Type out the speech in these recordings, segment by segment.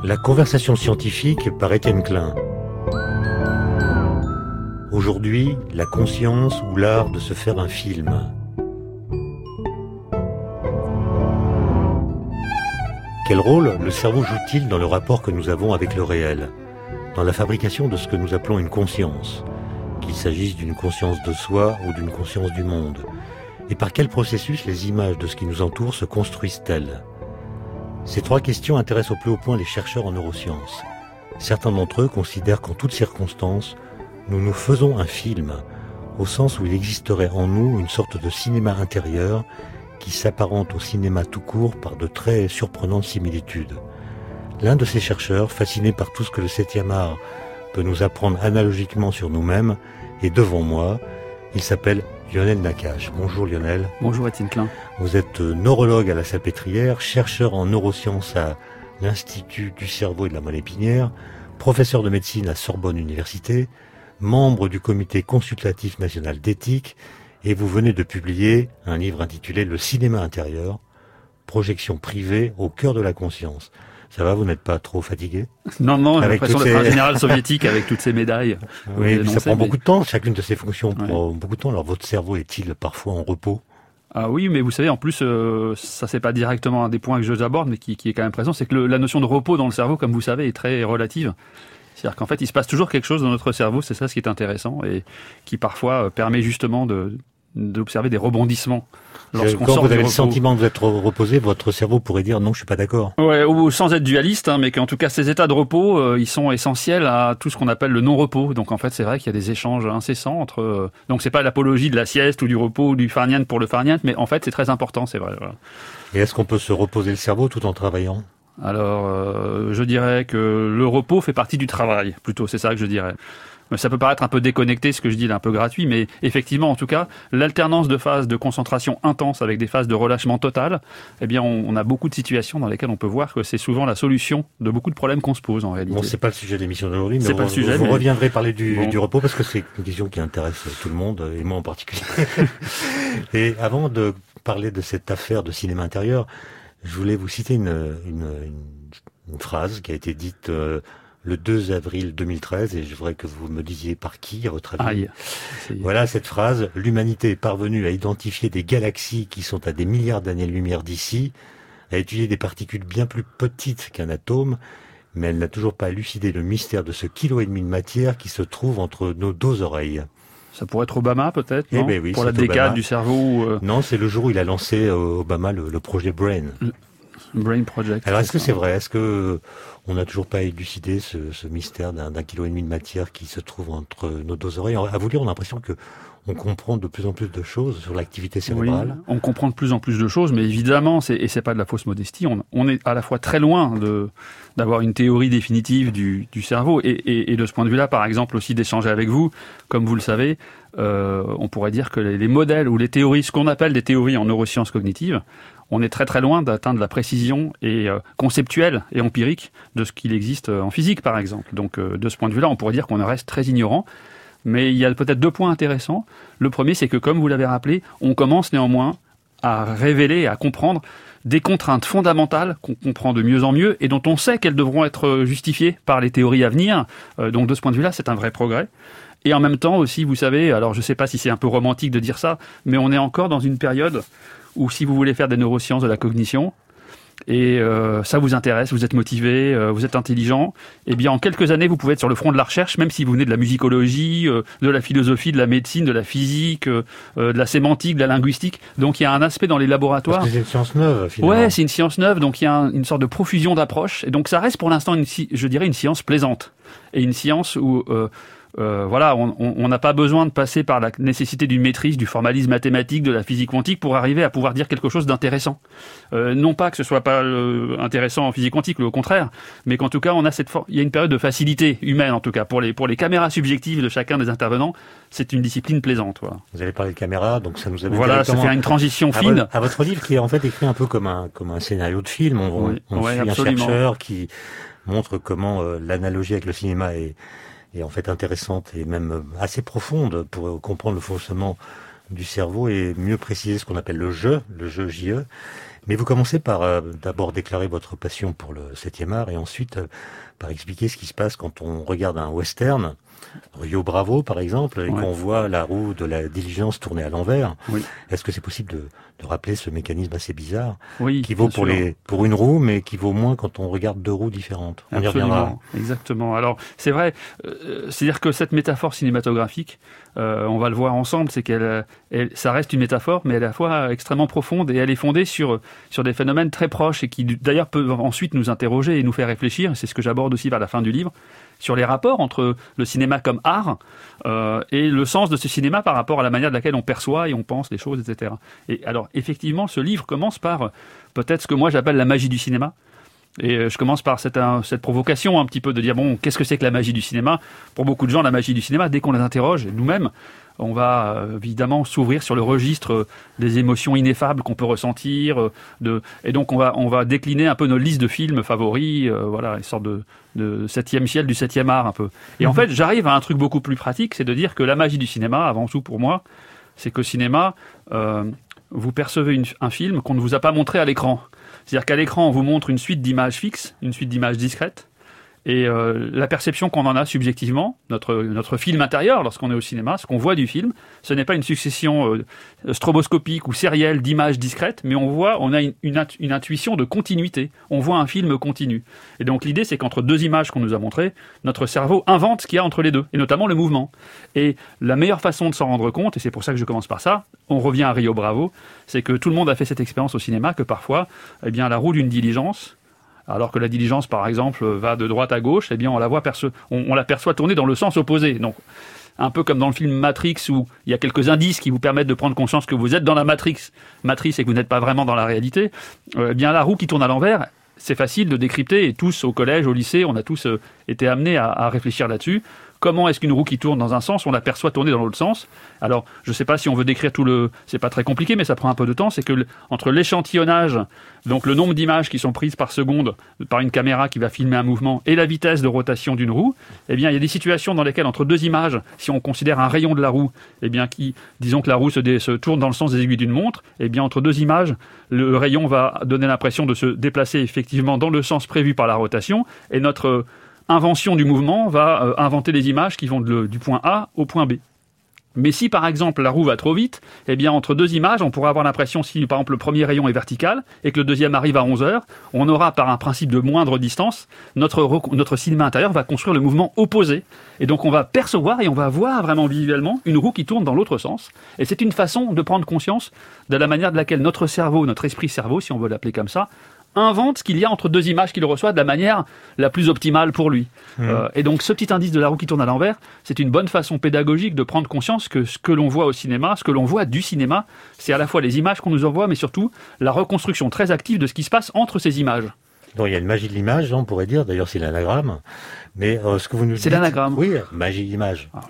La conversation scientifique par Étienne Klein. Aujourd'hui, la conscience ou l'art de se faire un film. Quel rôle le cerveau joue-t-il dans le rapport que nous avons avec le réel, dans la fabrication de ce que nous appelons une conscience, qu'il s'agisse d'une conscience de soi ou d'une conscience du monde, et par quel processus les images de ce qui nous entoure se construisent-elles? Ces trois questions intéressent au plus haut point les chercheurs en neurosciences. Certains d'entre eux considèrent qu'en toutes circonstances, nous nous faisons un film, au sens où il existerait en nous une sorte de cinéma intérieur qui s'apparente au cinéma tout court par de très surprenantes similitudes. L'un de ces chercheurs, fasciné par tout ce que le 7e art peut nous apprendre analogiquement sur nous-mêmes, est devant moi. Il s'appelle Lionel Nakache. Bonjour Lionel. Bonjour Étienne Klein. Vous êtes neurologue à la Salpêtrière, chercheur en neurosciences à l'Institut du cerveau et de la moelle épinière, professeur de médecine à Sorbonne Université, membre du comité consultatif national d'éthique, et vous venez de publier un livre intitulé « Le cinéma intérieur, projection privée au cœur de la conscience ». Ça va, vous n'êtes pas trop fatigué? Non, j'ai l'impression d'être un général soviétique avec toutes ces médailles. Oui, mais ça prend beaucoup de temps, chacune de ces fonctions prend beaucoup de temps. Alors votre cerveau est-il parfois en repos? Ah oui, mais vous savez, en plus, ça c'est pas directement un des points que j'aborde, mais qui est quand même présent, c'est que la notion de repos dans le cerveau, comme vous savez, est très relative. C'est-à-dire qu'en fait, il se passe toujours quelque chose dans notre cerveau, c'est ça ce qui est intéressant, et qui parfois permet justement d'observer des rebondissements. Quand vous avez le sentiment d'être reposé, votre cerveau pourrait dire non, je suis pas d'accord. Ouais, ou sans être dualiste, mais qu'en tout cas ces états de repos, ils sont essentiels à tout ce qu'on appelle le non-repos. Donc en fait, c'est vrai qu'il y a des échanges incessants entre. Donc c'est pas l'apologie de la sieste ou du repos ou du farniente pour le farniente, mais en fait c'est très important, c'est vrai. Voilà. Et est-ce qu'on peut se reposer le cerveau tout en travaillant? Alors, je dirais que le repos fait partie du travail, plutôt. C'est ça que je dirais. Ça peut paraître un peu déconnecté, ce que je dis, là, un peu gratuit, mais effectivement, en tout cas, l'alternance de phases de concentration intense avec des phases de relâchement total, eh bien, on a beaucoup de situations dans lesquelles on peut voir que c'est souvent la solution de beaucoup de problèmes qu'on se pose, en réalité. Bon, c'est pas le sujet de l'émission d'aujourd'hui, mais vous reviendrez parler du repos, parce que c'est une question qui intéresse tout le monde, et moi en particulier. Et avant de parler de cette affaire de cinéma intérieur, je voulais vous citer une phrase qui a été dite le 2 avril 2013, et je voudrais que vous me disiez par qui, à votre avis. Voilà cette phrase: l'humanité est parvenue à identifier des galaxies qui sont à des milliards d'années-lumière d'ici, à étudier des particules bien plus petites qu'un atome, mais elle n'a toujours pas élucidé le mystère de ce kilo et demi de matière qui se trouve entre nos deux oreilles. Ça pourrait être Obama, peut-être, non? Oui, pour la décade du cerveau. Non, c'est le jour où il a lancé Obama le projet Brain. Brain Project. Alors, est-ce que c'est vrai? Est-ce que on n'a toujours pas élucidé ce mystère d'un kilo et demi de matière qui se trouve entre nos deux oreilles? À vous lire, on a l'impression que on comprend de plus en plus de choses sur l'activité cérébrale. Oui, on comprend de plus en plus de choses, mais évidemment, c'est pas de la fausse modestie. On est à la fois très loin d'avoir une théorie définitive du cerveau, et de ce point de vue-là, par exemple, aussi d'échanger avec vous, comme vous le savez, on pourrait dire que les modèles ou les théories, ce qu'on appelle des théories en neurosciences cognitives, on est très très loin d'atteindre la précision et conceptuelle et empirique de ce qu'il existe en physique, par exemple. Donc, de ce point de vue-là, on pourrait dire qu'on reste très ignorant. Mais il y a peut-être deux points intéressants. Le premier, c'est que, comme vous l'avez rappelé, on commence néanmoins à révéler, à comprendre des contraintes fondamentales qu'on comprend de mieux en mieux et dont on sait qu'elles devront être justifiées par les théories à venir. Donc, de ce point de vue-là, c'est un vrai progrès. Et en même temps aussi, vous savez, alors je ne sais pas si c'est un peu romantique de dire ça, mais on est encore dans une période où, si vous voulez faire des neurosciences de la cognition, et ça vous intéresse, vous êtes motivé, vous êtes intelligent, eh bien en quelques années vous pouvez être sur le front de la recherche, même si vous venez de la musicologie, de la philosophie, de la médecine, de la physique, de la sémantique, de la linguistique. Donc il y a un aspect dans les laboratoires. Parce que c'est une science neuve, finalement. Ouais, c'est une science neuve, donc il y a une sorte de profusion d'approches, et donc ça reste pour l'instant je dirais une science plaisante, et une science où voilà, on n'a pas besoin de passer par la nécessité d'une maîtrise du formalisme mathématique, de la physique quantique pour arriver à pouvoir dire quelque chose d'intéressant. Non pas que ce soit pas intéressant en physique quantique, au contraire, mais qu'en tout cas il y a une période de facilité humaine, en tout cas pour les caméras subjectives de chacun des intervenants, c'est une discipline plaisante. Voilà. Vous avez parlé de caméra, donc ça nous amène voilà, ça fait une transition fine à votre livre qui est en fait écrit un peu comme un scénario de film. On suit un chercheur qui montre comment l'analogie avec le cinéma est en fait intéressante et même assez profonde pour comprendre le fonctionnement du cerveau et mieux préciser ce qu'on appelle le jeu JE. Mais vous commencez par d'abord déclarer votre passion pour le 7e art et ensuite par expliquer ce qui se passe quand on regarde un western, Rio Bravo par exemple, et qu'on voit la roue de la diligence tourner à l'envers. Oui. Est-ce que c'est possible de rappeler ce mécanisme assez bizarre qui vaut pour une roue, mais qui vaut moins quand on regarde deux roues différentes? On Absolument, y reviendra. Exactement. Alors c'est vrai, c'est-à-dire que cette métaphore cinématographique, on va le voir ensemble, c'est ça reste une métaphore, mais elle est à la fois extrêmement profonde et elle est fondée sur des phénomènes très proches et qui d'ailleurs peuvent ensuite nous interroger et nous faire réfléchir. C'est ce que j'aborde aussi vers la fin du livre, sur les rapports entre le cinéma comme art et le sens de ce cinéma par rapport à la manière de laquelle on perçoit et on pense les choses, etc. Et alors, effectivement, ce livre commence par peut-être ce que moi j'appelle la magie du cinéma. Et je commence par cette provocation un petit peu de dire, bon, qu'est-ce que c'est que la magie du cinéma? Pour beaucoup de gens, la magie du cinéma, dès qu'on les interroge, nous-mêmes, on va évidemment s'ouvrir sur le registre des émotions ineffables qu'on peut ressentir, et donc on va décliner un peu nos listes de films favoris, voilà, une sorte de septième ciel du 7e art un peu. Et en fait, j'arrive à un truc beaucoup plus pratique, c'est de dire que la magie du cinéma, avant tout pour moi, c'est qu'au cinéma, vous percevez un film qu'on ne vous a pas montré à l'écran. C'est-à-dire qu'à l'écran, on vous montre une suite d'images fixes, une suite d'images discrètes, et la perception qu'on en a subjectivement, notre film intérieur lorsqu'on est au cinéma, ce qu'on voit du film, ce n'est pas une succession stroboscopique ou sérielle d'images discrètes, mais on a une intuition de continuité. On voit un film continu. Et donc l'idée, c'est qu'entre deux images qu'on nous a montrées, notre cerveau invente ce qu'il y a entre les deux, et notamment le mouvement. Et la meilleure façon de s'en rendre compte, et c'est pour ça que je commence par ça, on revient à Rio Bravo, c'est que tout le monde a fait cette expérience au cinéma, que parfois, eh bien, la roue d'une diligence, alors que la diligence, par exemple, va de droite à gauche, eh bien, on la perçoit tourner dans le sens opposé. Donc, un peu comme dans le film Matrix, où il y a quelques indices qui vous permettent de prendre conscience que vous êtes dans la matrice et que vous n'êtes pas vraiment dans la réalité, eh bien, la roue qui tourne à l'envers, c'est facile de décrypter, et tous, au collège, au lycée, on a tous été amenés à réfléchir là-dessus. Comment est-ce qu'une roue qui tourne dans un sens, on l'aperçoit tourner dans l'autre sens? Alors, je ne sais pas si on veut décrire c'est pas très compliqué, mais ça prend un peu de temps. C'est que entre l'échantillonnage, donc le nombre d'images qui sont prises par seconde par une caméra qui va filmer un mouvement, et la vitesse de rotation d'une roue, eh bien, il y a des situations dans lesquelles, entre deux images, si on considère un rayon de la roue, eh bien, disons que la roue se tourne dans le sens des aiguilles d'une montre, eh bien, entre deux images, le rayon va donner l'impression de se déplacer effectivement dans le sens prévu par la rotation, et notre invention du mouvement va inventer des images qui vont du point A au point B. Mais si, par exemple, la roue va trop vite, eh bien, entre deux images, on pourra avoir l'impression, si, par exemple, le premier rayon est vertical et que le deuxième arrive à 11 heures, on aura, par un principe de moindre distance, notre cinéma intérieur va construire le mouvement opposé. Et donc, on va percevoir et on va voir vraiment visuellement une roue qui tourne dans l'autre sens. Et c'est une façon de prendre conscience de la manière de laquelle notre cerveau, notre esprit-cerveau, si on veut l'appeler comme ça, invente ce qu'il y a entre deux images qu'il reçoit de la manière la plus optimale pour lui. Et donc ce petit indice de la roue qui tourne à l'envers, c'est une bonne façon pédagogique de prendre conscience que ce que l'on voit au cinéma, ce que l'on voit du cinéma, c'est à la fois les images qu'on nous envoie, mais surtout la reconstruction très active de ce qui se passe entre ces images. Donc il y a une magie de l'image, on pourrait dire, d'ailleurs c'est l'anagramme, mais ce que vous nous dites... C'est l'anagramme. Oui, magie de l'image. Ah.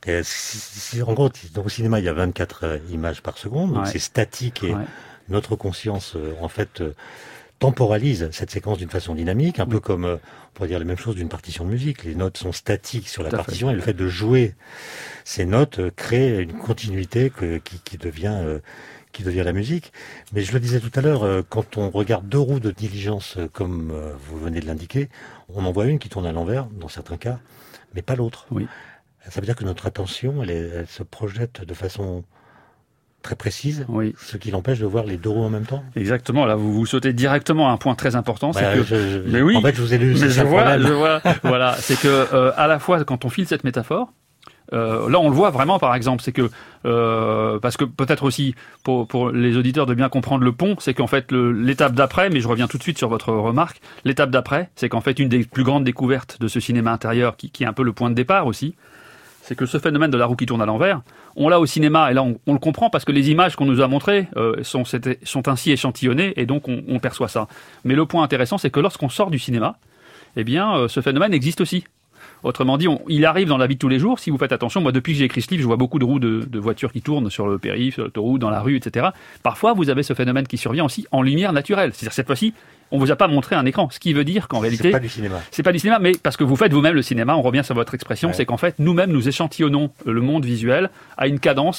En gros, donc, au cinéma, il y a 24 images par seconde, donc c'est statique et notre conscience, en fait... temporalise cette séquence d'une façon dynamique, un peu comme, on pourrait dire la même chose d'une partition de musique. Les notes sont statiques sur la partition et le fait de jouer ces notes crée une continuité qui devient la musique. Mais je le disais tout à l'heure, quand on regarde deux roues de diligence comme vous venez de l'indiquer, on en voit une qui tourne à l'envers, dans certains cas, mais pas l'autre. Oui. Ça veut dire que notre attention, elle se projette de façon... très précise, ce qui l'empêche de voir les deux roues en même temps. Exactement, là vous sautez directement à un point très important, c'est que... Mais oui, en fait je vous ai lu, mais je vois, voilà, c'est que à la fois quand on file cette métaphore, là on le voit vraiment par exemple, c'est que parce que peut-être aussi pour les auditeurs de bien comprendre le pont, c'est qu'en fait l'étape d'après, mais je reviens tout de suite sur votre remarque, l'étape d'après, c'est qu'en fait une des plus grandes découvertes de ce cinéma intérieur qui est un peu le point de départ aussi, c'est que ce phénomène de la roue qui tourne à l'envers, on l'a au cinéma, et là on le comprend parce que les images qu'on nous a montrées sont ainsi échantillonnées, et donc on perçoit ça. Mais le point intéressant, c'est que lorsqu'on sort du cinéma, eh bien ce phénomène existe aussi. Autrement dit, il arrive dans la vie de tous les jours. Si vous faites attention, moi depuis que j'ai écrit ce livre, je vois beaucoup de roues de voitures qui tournent sur le périph', sur l'autoroute, dans la rue, etc. Parfois, vous avez ce phénomène qui survient aussi en lumière naturelle. C'est-à-dire cette fois-ci, on vous a pas montré un écran. Ce qui veut dire qu'en réalité... C'est pas du cinéma. C'est pas du cinéma, mais parce que vous faites vous-même le cinéma, on revient sur votre expression, c'est qu'en fait, nous-mêmes, nous échantillonnons le monde visuel à une cadence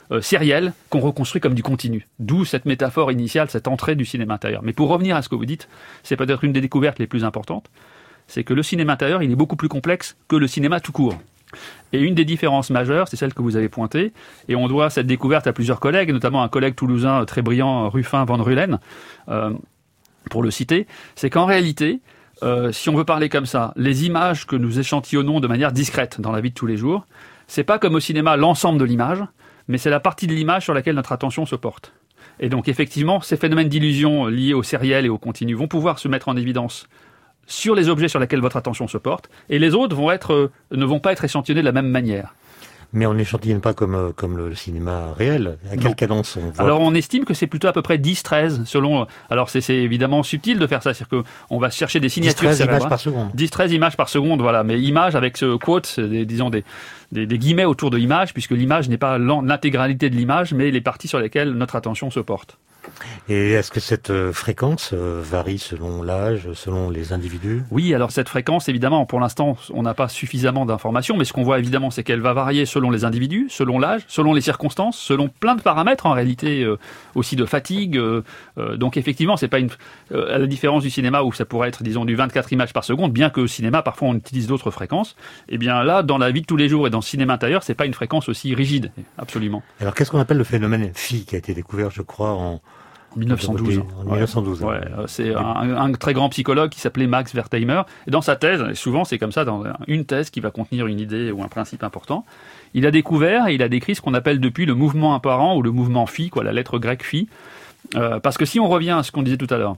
sériel qu'on reconstruit comme du continu. D'où cette métaphore initiale, cette entrée du cinéma intérieur. Mais pour revenir à ce que vous dites, c'est peut-être une des découvertes les plus importantes, c'est que le cinéma intérieur, il est beaucoup plus complexe que le cinéma tout court. Et une des différences majeures, c'est celle que vous avez pointée, et on doit cette découverte à plusieurs collègues, notamment un collègue toulousain très brillant, Ruffin van Rulen, pour le citer, c'est qu'en réalité, si on veut parler comme ça, les images que nous échantillonnons de manière discrète dans la vie de tous les jours, c'est pas comme au cinéma l'ensemble de l'image, mais c'est la partie de l'image sur laquelle notre attention se porte. Et donc effectivement, ces phénomènes d'illusion liés au sériel et au continu vont pouvoir se mettre en évidence sur les objets sur lesquels votre attention se porte, et les autres ne vont pas être échantillonnés de la même manière. Mais on n'échantillonne pas comme le cinéma réel. À quelle cadence on voit? Alors on estime que c'est plutôt à peu près 10-13 selon... Alors c'est évidemment subtil de faire ça, c'est-à-dire qu'on va chercher des signatures 10-13 images par seconde. 10-13 images par seconde, voilà. Mais images avec ce quote, disons des guillemets autour de l'image, puisque l'image n'est pas l'intégralité de l'image, mais les parties sur lesquelles notre attention se porte. Et est-ce que cette fréquence varie selon l'âge, selon les individus? Oui, alors cette fréquence, évidemment, pour l'instant, on n'a pas suffisamment d'informations, mais ce qu'on voit évidemment, c'est qu'elle va varier selon les individus, selon l'âge, selon les circonstances, selon plein de paramètres en réalité, aussi de fatigue. Donc effectivement, c'est pas à la différence du cinéma où ça pourrait être, disons, du 24 images par seconde, bien que au cinéma, parfois on utilise d'autres fréquences. Eh bien là, dans la vie de tous les jours et dans le cinéma intérieur, c'est pas une fréquence aussi rigide, absolument. Alors qu'est-ce qu'on appelle le phénomène phi qui a été découvert, je crois, en 1912. En 1912. Ouais, c'est un très grand psychologue qui s'appelait Max Wertheimer. Et dans sa thèse, et souvent c'est comme ça, dans une thèse qui va contenir une idée ou un principe important, il a découvert et il a décrit ce qu'on appelle depuis le mouvement apparent ou le mouvement phi, la lettre grecque phi. Parce que si on revient à ce qu'on disait tout à l'heure,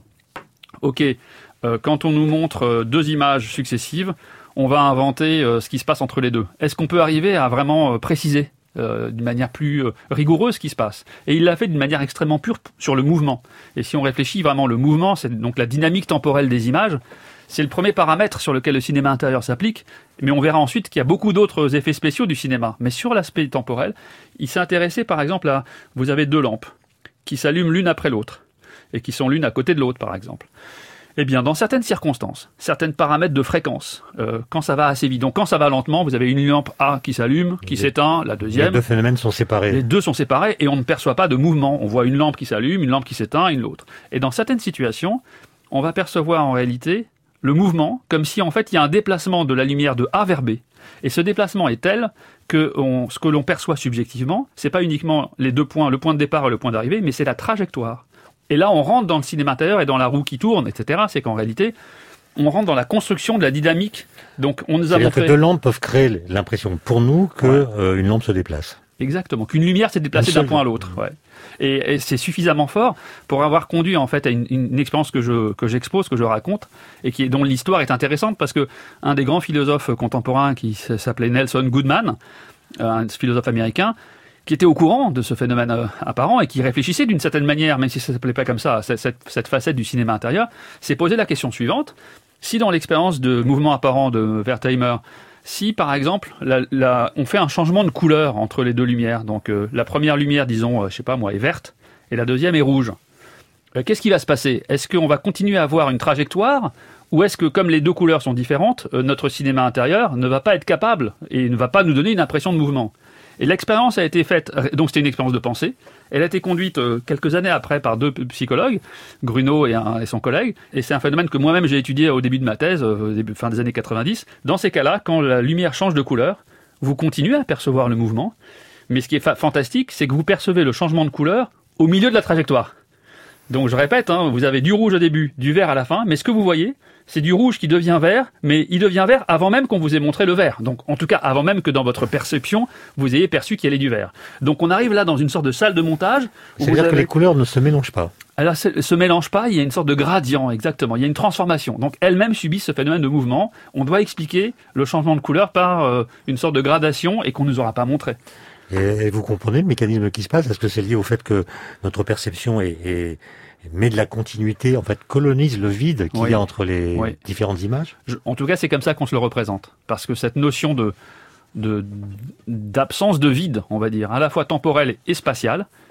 quand on nous montre deux images successives, on va inventer ce qui se passe entre les deux. Est-ce qu'on peut arriver à vraiment préciser d'une manière plus rigoureuse ce qui se passe? Et il l'a fait d'une manière extrêmement pure sur le mouvement. Et si on réfléchit vraiment, le mouvement, c'est donc la dynamique temporelle des images, c'est le premier paramètre sur lequel le cinéma intérieur s'applique, mais on verra ensuite qu'il y a beaucoup d'autres effets spéciaux du cinéma. Mais sur l'aspect temporel, il s'est intéressé par exemple à... Vous avez deux lampes qui s'allument l'une après l'autre, et qui sont l'une à côté de l'autre par exemple. Eh bien, dans certaines circonstances, certains paramètres de fréquence, quand ça va assez vite, donc quand ça va lentement, vous avez une lampe A qui s'allume, qui s'éteint, la deuxième. Les deux phénomènes sont séparés. Les deux sont séparés et on ne perçoit pas de mouvement. On voit une lampe qui s'allume, une lampe qui s'éteint, une l'autre. Et dans certaines situations, on va percevoir en réalité le mouvement comme si en fait il y a un déplacement de la lumière de A vers B. Et ce déplacement est tel que ce que l'on perçoit subjectivement, c'est pas uniquement les deux points, le point de départ et le point d'arrivée, mais c'est la trajectoire. Et là, on rentre dans le cinéma intérieur et dans la roue qui tourne, etc. C'est qu'en réalité, on rentre dans la construction de la dynamique. Donc, on nous a montré... C'est-à-dire que deux lampes peuvent créer l'impression pour nous que une lampe se déplace. Exactement, qu'une lumière s'est déplacée d'un point à l'autre. Ouais. Et c'est suffisamment fort pour avoir conduit en fait à une expérience que j'expose, que je raconte, et dont l'histoire est intéressante parce que un des grands philosophes contemporains qui s'appelait Nelson Goodman, un philosophe américain, qui était au courant de ce phénomène apparent et qui réfléchissait d'une certaine manière, même si ça ne s'appelait pas comme ça, cette facette du cinéma intérieur, s'est posé la question suivante. Si dans l'expérience de mouvement apparent de Wertheimer, si par exemple on fait un changement de couleur entre les deux lumières, donc la première lumière, disons, je sais pas moi, est verte, et la deuxième est rouge, qu'est-ce qui va se passer? Est-ce qu'on va continuer à avoir une trajectoire, ou est-ce que, comme les deux couleurs sont différentes, notre cinéma intérieur ne va pas être capable et ne va pas nous donner une impression de mouvement? Et l'expérience a été faite, donc c'était une expérience de pensée, elle a été conduite quelques années après par deux psychologues, Grunow et son collègue, et c'est un phénomène que moi-même j'ai étudié au début de ma thèse, fin des années 90. Dans ces cas-là, quand la lumière change de couleur, vous continuez à percevoir le mouvement, mais ce qui est fantastique, c'est que vous percevez le changement de couleur au milieu de la trajectoire. Donc je répète, vous avez du rouge au début, du vert à la fin, mais ce que vous voyez, c'est du rouge qui devient vert, mais il devient vert avant même qu'on vous ait montré le vert. Donc en tout cas, avant même que dans votre perception, vous ayez perçu qu'il y avait du vert. Donc on arrive là dans une sorte de salle de montage. C'est-à-dire que les couleurs ne se mélangent pas. Alors, se mélange pas, il y a une sorte de gradient, exactement. Il y a une transformation. Donc, elles-mêmes subissent ce phénomène de mouvement. On doit expliquer le changement de couleur par une sorte de gradation et qu'on ne nous aura pas montré. Et vous comprenez le mécanisme qui se passe? Est-ce que c'est lié au fait que notre perception met de la continuité, en fait, colonise le vide qu'il y a entre les différentes images? En tout cas, c'est comme ça qu'on se le représente. Parce que cette notion d'absence de vide, on va dire, à la fois temporelle et spatiale,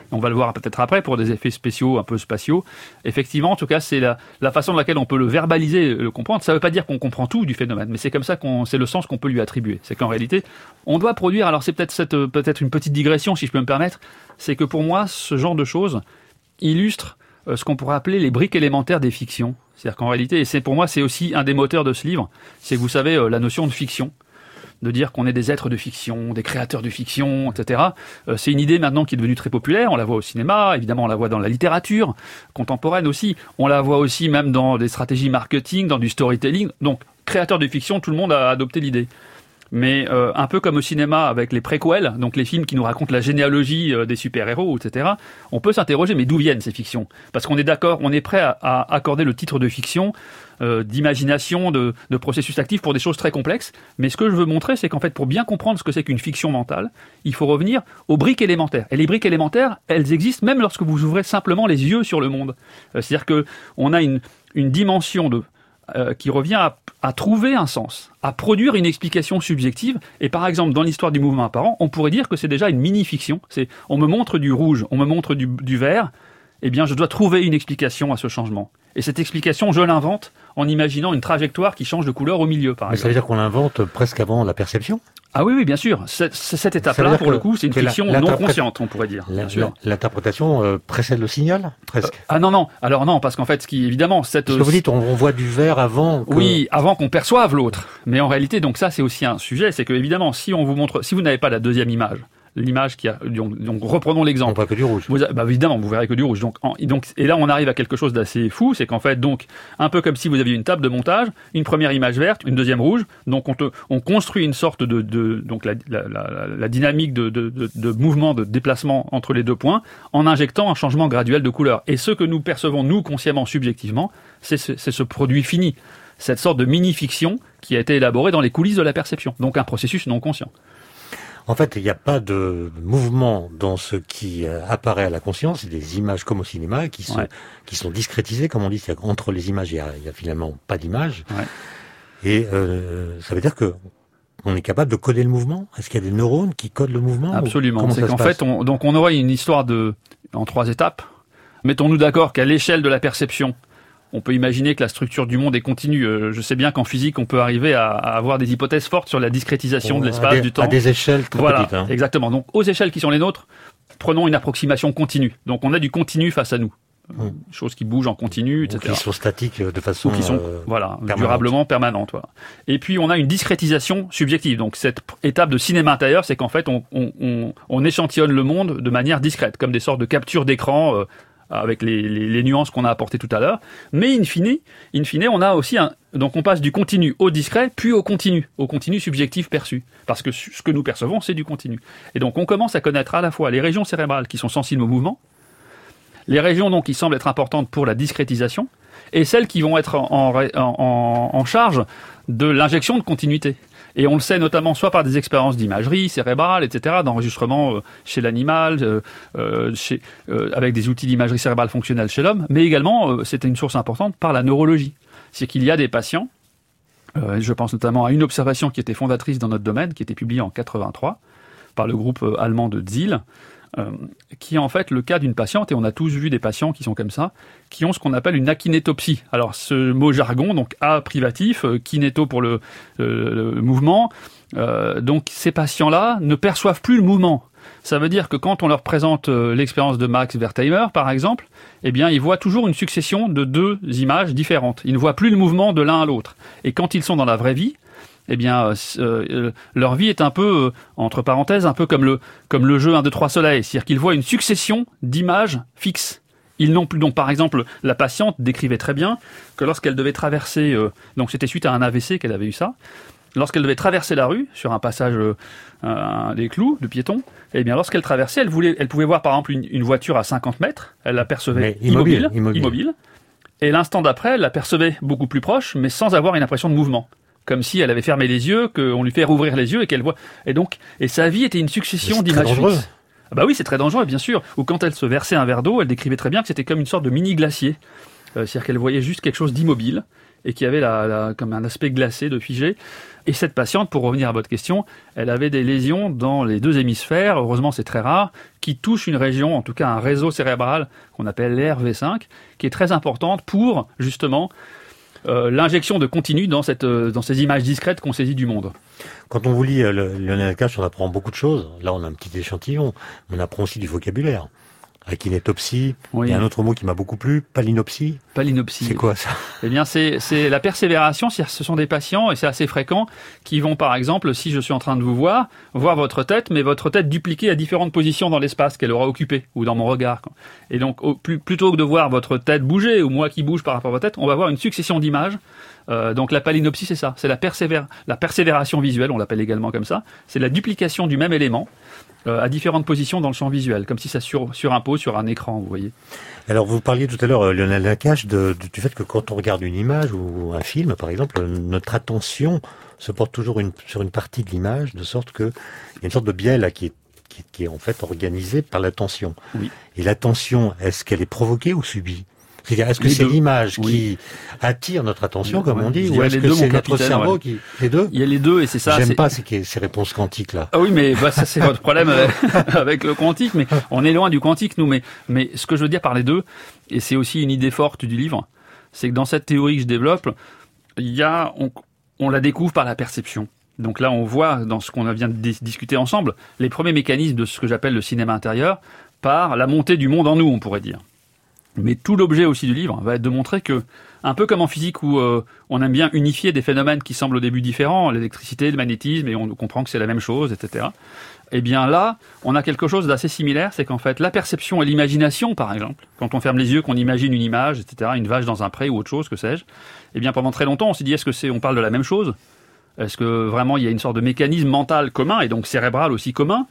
on va le voir peut-être après pour des effets spéciaux un peu spatiaux. Effectivement, en tout cas, c'est la façon dans laquelle on peut le verbaliser, le comprendre. Ça ne veut pas dire qu'on comprend tout du phénomène, mais c'est comme ça c'est le sens qu'on peut lui attribuer. C'est qu'en réalité, on doit produire, alors c'est peut-être une petite digression si je peux me permettre, c'est que pour moi, ce genre de choses illustre ce qu'on pourrait appeler les briques élémentaires des fictions. C'est-à-dire qu'en réalité, et pour moi, c'est aussi un des moteurs de ce livre, c'est que vous savez, la notion de fiction, de dire qu'on est des êtres de fiction, des créateurs de fiction, etc. C'est une idée maintenant qui est devenue très populaire. On la voit au cinéma, évidemment, on la voit dans la littérature contemporaine aussi. On la voit aussi même dans des stratégies marketing, dans du storytelling. Donc, créateur de fiction, tout le monde a adopté l'idée. Mais un peu comme au cinéma avec les préquels, donc les films qui nous racontent la généalogie des super-héros, etc., on peut s'interroger, mais d'où viennent ces fictions ? Parce qu'on est d'accord, on est prêt à accorder le titre de fiction, d'imagination, de processus actif pour des choses très complexes. Mais ce que je veux montrer, c'est qu'en fait, pour bien comprendre ce que c'est qu'une fiction mentale, il faut revenir aux briques élémentaires. Et les briques élémentaires, elles existent même lorsque vous ouvrez simplement les yeux sur le monde. C'est-à-dire qu'on a une dimension qui revient à trouver un sens, à produire une explication subjective. Et par exemple, dans l'histoire du mouvement apparent, on pourrait dire que c'est déjà une mini-fiction. On me montre du rouge, on me montre du vert, eh bien je dois trouver une explication à ce changement. Et cette explication, je l'invente en imaginant une trajectoire qui change de couleur au milieu, par exemple. Mais ça veut dire qu'on l'invente presque avant la perception ? Ah oui, bien sûr. Cette étape-là, pour le coup, c'est une fiction non consciente, on pourrait dire. Bien sûr. L'interprétation précède le signal, presque. Non. Alors non, parce qu'en fait, évidemment, Parce que vous dites, on voit du vert avant. Oui, avant qu'on perçoive l'autre. Mais en réalité, donc ça, c'est aussi un sujet, c'est que évidemment, si vous n'avez pas la deuxième image, l'image donc reprenons l'exemple. On voit que du rouge. Évidemment, vous verrez que du rouge. Et là, on arrive à quelque chose d'assez fou, c'est qu'en fait, donc, un peu comme si vous aviez une table de montage, une première image verte, une deuxième rouge, donc on construit une sorte donc la dynamique de mouvement, de déplacement entre les deux points, en injectant un changement graduel de couleur. Et ce que nous percevons, nous, consciemment, subjectivement, c'est ce produit fini. Cette sorte de mini-fiction qui a été élaborée dans les coulisses de la perception. Donc un processus non conscient. En fait, il n'y a pas de mouvement dans ce qui apparaît à la conscience. C'est des images comme au cinéma qui sont discrétisées, comme on dit. C'est-à-dire qu'entre les images, il y a finalement pas d'image. Ouais. Et ça veut dire que on est capable de coder le mouvement. Est-ce qu'il y a des neurones qui codent le mouvement ? Absolument. C'est qu'en fait, on aurait une histoire en 3 étapes. Mettons-nous d'accord qu'à l'échelle de la perception, on peut imaginer que la structure du monde est continue. Je sais bien qu'en physique, on peut arriver à avoir des hypothèses fortes sur la discrétisation de l'espace, du temps. À des échelles très petites. Hein. Exactement. Donc, aux échelles qui sont les nôtres, prenons une approximation continue. Donc, on a du continu face à nous. Choses qui bougent en continu, etc. Qui sont statiques de façon ou qui sont durablement permanentes. Voilà. Et puis, on a une discrétisation subjective. Donc, cette étape de cinéma intérieur, c'est qu'en fait, on échantillonne le monde de manière discrète, comme des sortes de captures d'écran avec les nuances qu'on a apportées tout à l'heure. Mais in fine, on a aussi donc on passe du continu au discret, puis au continu subjectif perçu. Parce que ce que nous percevons, c'est du continu. Et donc on commence à connaître à la fois les régions cérébrales qui sont sensibles au mouvement, les régions donc qui semblent être importantes pour la discrétisation, et celles qui vont être en charge de l'injection de continuité. Et on le sait notamment soit par des expériences d'imagerie cérébrale, etc., d'enregistrement chez l'animal, avec des outils d'imagerie cérébrale fonctionnelle chez l'homme, mais également, c'était une source importante, par la neurologie. C'est qu'il y a des patients, je pense notamment à une observation qui était fondatrice dans notre domaine, qui était publiée en 83, par le groupe allemand de Dziel, qui est en fait le cas d'une patiente, et on a tous vu des patients qui sont comme ça, qui ont ce qu'on appelle une akinétopsie. Alors ce mot jargon, donc A privatif, kinéto pour le mouvement, donc ces patients-là ne perçoivent plus le mouvement. Ça veut dire que quand on leur présente l'expérience de Max Wertheimer, par exemple, eh bien ils voient toujours une succession de 2 images différentes. Ils ne voient plus le mouvement de l'un à l'autre. Et quand ils sont dans la vraie vie, eh bien, leur vie est un peu, entre parenthèses, un peu comme le jeu 1, 2, 3 soleil. C'est-à-dire qu'ils voient une succession d'images fixes. Ils n'ont plus. Donc, par exemple, la patiente décrivait très bien que lorsqu'elle devait traverser, donc c'était suite à un AVC qu'elle avait eu ça, lorsqu'elle devait traverser la rue, sur un passage des clous, de piétons, eh bien, lorsqu'elle traversait, elle pouvait voir, par exemple, une voiture à 50 mètres, elle l'apercevait immobile. Et l'instant d'après, elle l'apercevait beaucoup plus proche, mais sans avoir une impression de mouvement. Comme si elle avait fermé les yeux, qu'on lui fait rouvrir les yeux et qu'elle voit. Et sa vie était une succession d'images fixes. Ah bah oui, c'est très dangereux, bien sûr. Ou quand elle se versait un verre d'eau, elle décrivait très bien que c'était comme une sorte de mini-glacier. C'est-à-dire qu'elle voyait juste quelque chose d'immobile. et qui avait comme un aspect glacé de figé. Et cette patiente, pour revenir à votre question, elle avait des lésions dans les 2 hémisphères, heureusement c'est très rare, qui touchent une région, en tout cas un réseau cérébral qu'on appelle l'ERV5, qui est très importante pour justement l'injection de continu dans ces images discrètes qu'on saisit du monde. Quand on vous lit Lionel Nakache, on apprend beaucoup de choses. Là, on a un petit échantillon, mais on apprend aussi du vocabulaire. Akinetopsie, oui. Il y a un autre mot qui m'a beaucoup plu, palinopsie. Palinopsie. C'est quoi ça? Eh bien, c'est la persévération. Ce sont des patients, et c'est assez fréquent, qui vont, par exemple, si je suis en train de vous voir votre tête, mais votre tête dupliquée à différentes positions dans l'espace qu'elle aura occupé, ou dans mon regard. Et donc, plutôt que de voir votre tête bouger, ou moi qui bouge par rapport à votre tête, on va voir une succession d'images. Donc la palinopsie, c'est ça. C'est la persévération visuelle, on l'appelle également comme ça. C'est la duplication du même élément à différentes positions dans le champ visuel, comme si ça surimpose sur un écran, vous voyez. Alors vous parliez tout à l'heure, Lionel Nakache, du fait que quand on regarde une image ou un film, par exemple, notre attention se porte toujours sur une partie de l'image, de sorte qu'il y a une sorte de biais là qui est en fait organisé par l'attention. Oui. Et l'attention, est-ce qu'elle est provoquée ou subie? C'est-à-dire, est-ce que c'est l'image qui attire notre attention, comme on dit, ou est-ce que c'est notre cerveau qui... Les deux? Il y a les deux, et c'est ça. J'aime pas ces réponses quantiques, là. Ah oui, mais ça, c'est votre problème avec le quantique, mais on est loin du quantique, nous. Mais ce que je veux dire par les deux, et c'est aussi une idée forte du livre, c'est que dans cette théorie que je développe, on la découvre par la perception. Donc là, on voit, dans ce qu'on vient de discuter ensemble, les premiers mécanismes de ce que j'appelle le cinéma intérieur, par la montée du monde en nous, on pourrait dire. Mais tout l'objet aussi du livre va être de montrer que, un peu comme en physique où on aime bien unifier des phénomènes qui semblent au début différents, l'électricité, le magnétisme, et on comprend que c'est la même chose, etc. Eh bien là, on a quelque chose d'assez similaire, c'est qu'en fait, la perception et l'imagination, par exemple, quand on ferme les yeux, qu'on imagine une image, etc., une vache dans un pré ou autre chose, que sais-je, eh bien pendant très longtemps, on s'est dit, on parle de la même chose? Est-ce que vraiment il y a une sorte de mécanisme mental commun, et donc cérébral aussi commun?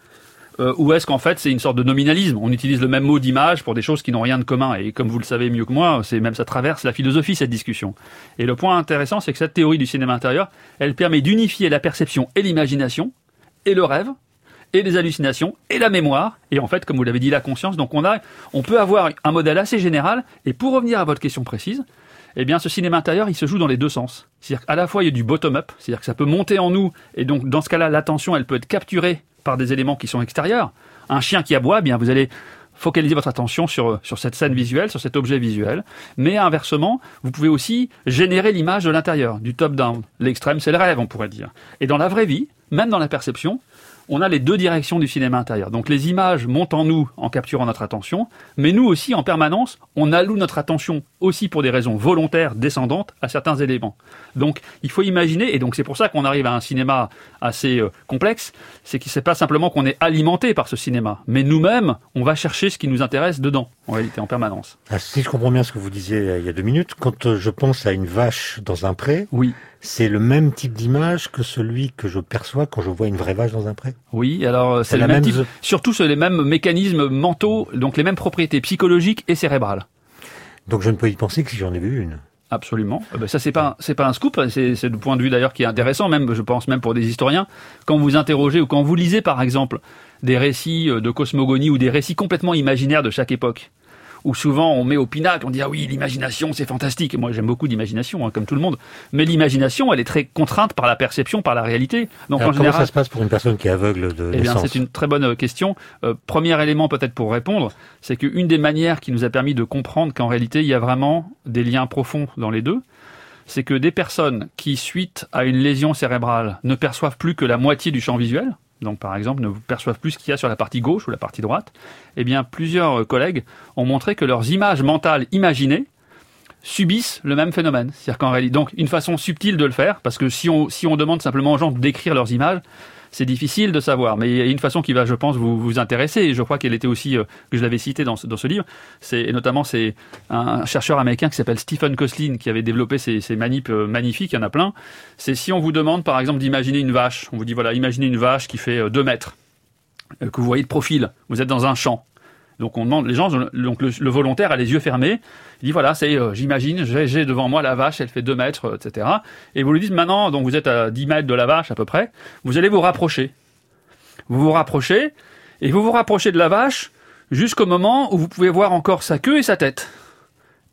Ou est-ce qu'en fait c'est une sorte de nominalisme? On utilise le même mot d'image pour des choses qui n'ont rien de commun. Et comme vous le savez mieux que moi, ça traverse la philosophie, cette discussion. Et le point intéressant, c'est que cette théorie du cinéma intérieur, elle permet d'unifier la perception et l'imagination, et le rêve, et les hallucinations, et la mémoire, et en fait, comme vous l'avez dit, la conscience. Donc on peut avoir un modèle assez général. Et pour revenir à votre question précise, eh bien, ce cinéma intérieur, il se joue dans les deux sens. C'est-à-dire qu'à la fois, il y a du bottom-up, c'est-à-dire que ça peut monter en nous, et donc dans ce cas-là, l'attention, elle peut être capturée par des éléments qui sont extérieurs. Un chien qui aboie, eh bien vous allez focaliser votre attention sur cette scène visuelle, sur cet objet visuel. Mais inversement, vous pouvez aussi générer l'image de l'intérieur, du top-down. L'extrême, c'est le rêve, on pourrait dire. Et dans la vraie vie, même dans la perception, on a les deux directions du cinéma intérieur. Donc les images montent en nous en capturant notre attention, mais nous aussi, en permanence, on alloue notre attention aussi pour des raisons volontaires, descendantes, à certains éléments. Donc il faut imaginer, et donc c'est pour ça qu'on arrive à un cinéma assez complexe, c'est que c'est pas simplement qu'on est alimenté par ce cinéma, mais nous-mêmes, on va chercher ce qui nous intéresse dedans, en réalité, en permanence. Ah, si je comprends bien ce que vous disiez il y a 2 minutes, quand je pense à une vache dans un pré, oui. C'est le même type d'image que celui que je perçois quand je vois une vraie vache dans un pré? Oui, alors c'est le même type. Surtout, c'est les mêmes mécanismes mentaux, donc les mêmes propriétés psychologiques et cérébrales. Donc je ne peux y penser que si j'en ai vu une. Absolument. Ça, c'est pas un scoop. C'est le point de vue d'ailleurs qui est intéressant, même, je pense, même pour des historiens. Quand vous interrogez ou quand vous lisez, par exemple, des récits de cosmogonie ou des récits complètement imaginaires de chaque époque, où souvent on met au pinacle, on dit ah oui, l'imagination c'est fantastique. Et moi j'aime beaucoup l'imagination, comme tout le monde. Mais l'imagination, elle est très contrainte par la perception, par la réalité. Donc alors, en général, comment ça se passe pour une personne qui est aveugle de naissance? Eh bien, c'est une très bonne question. Premier élément peut-être pour répondre, c'est qu'une des manières qui nous a permis de comprendre qu'en réalité il y a vraiment des liens profonds dans les deux, c'est que des personnes qui, suite à une lésion cérébrale, ne perçoivent plus que la moitié du champ visuel, donc par exemple ne perçoivent plus ce qu'il y a sur la partie gauche ou la partie droite, eh bien plusieurs collègues ont montré que leurs images mentales imaginées subissent le même phénomène. C'est-à-dire qu'en réalité, donc une façon subtile de le faire, parce que si on demande simplement aux gens de décrire leurs images, c'est difficile de savoir, mais il y a une façon qui va, je pense, vous intéresser, et je crois qu'elle était aussi, que je l'avais citée dans ce livre, et notamment c'est un chercheur américain qui s'appelle Stephen Kosslyn qui avait développé ces manips magnifiques, il y en a plein. C'est si on vous demande par exemple d'imaginer une vache, on vous dit voilà, imaginez une vache qui fait 2 mètres, que vous voyez de profil, vous êtes dans un champ. Donc on demande, les gens, donc le volontaire a les yeux fermés, il dit voilà, j'imagine, j'ai devant moi la vache, elle fait 2 mètres, etc. Et vous lui dites maintenant, donc vous êtes à 10 mètres de la vache à peu près, vous allez vous rapprocher. Vous vous rapprochez de la vache jusqu'au moment où vous pouvez voir encore sa queue et sa tête.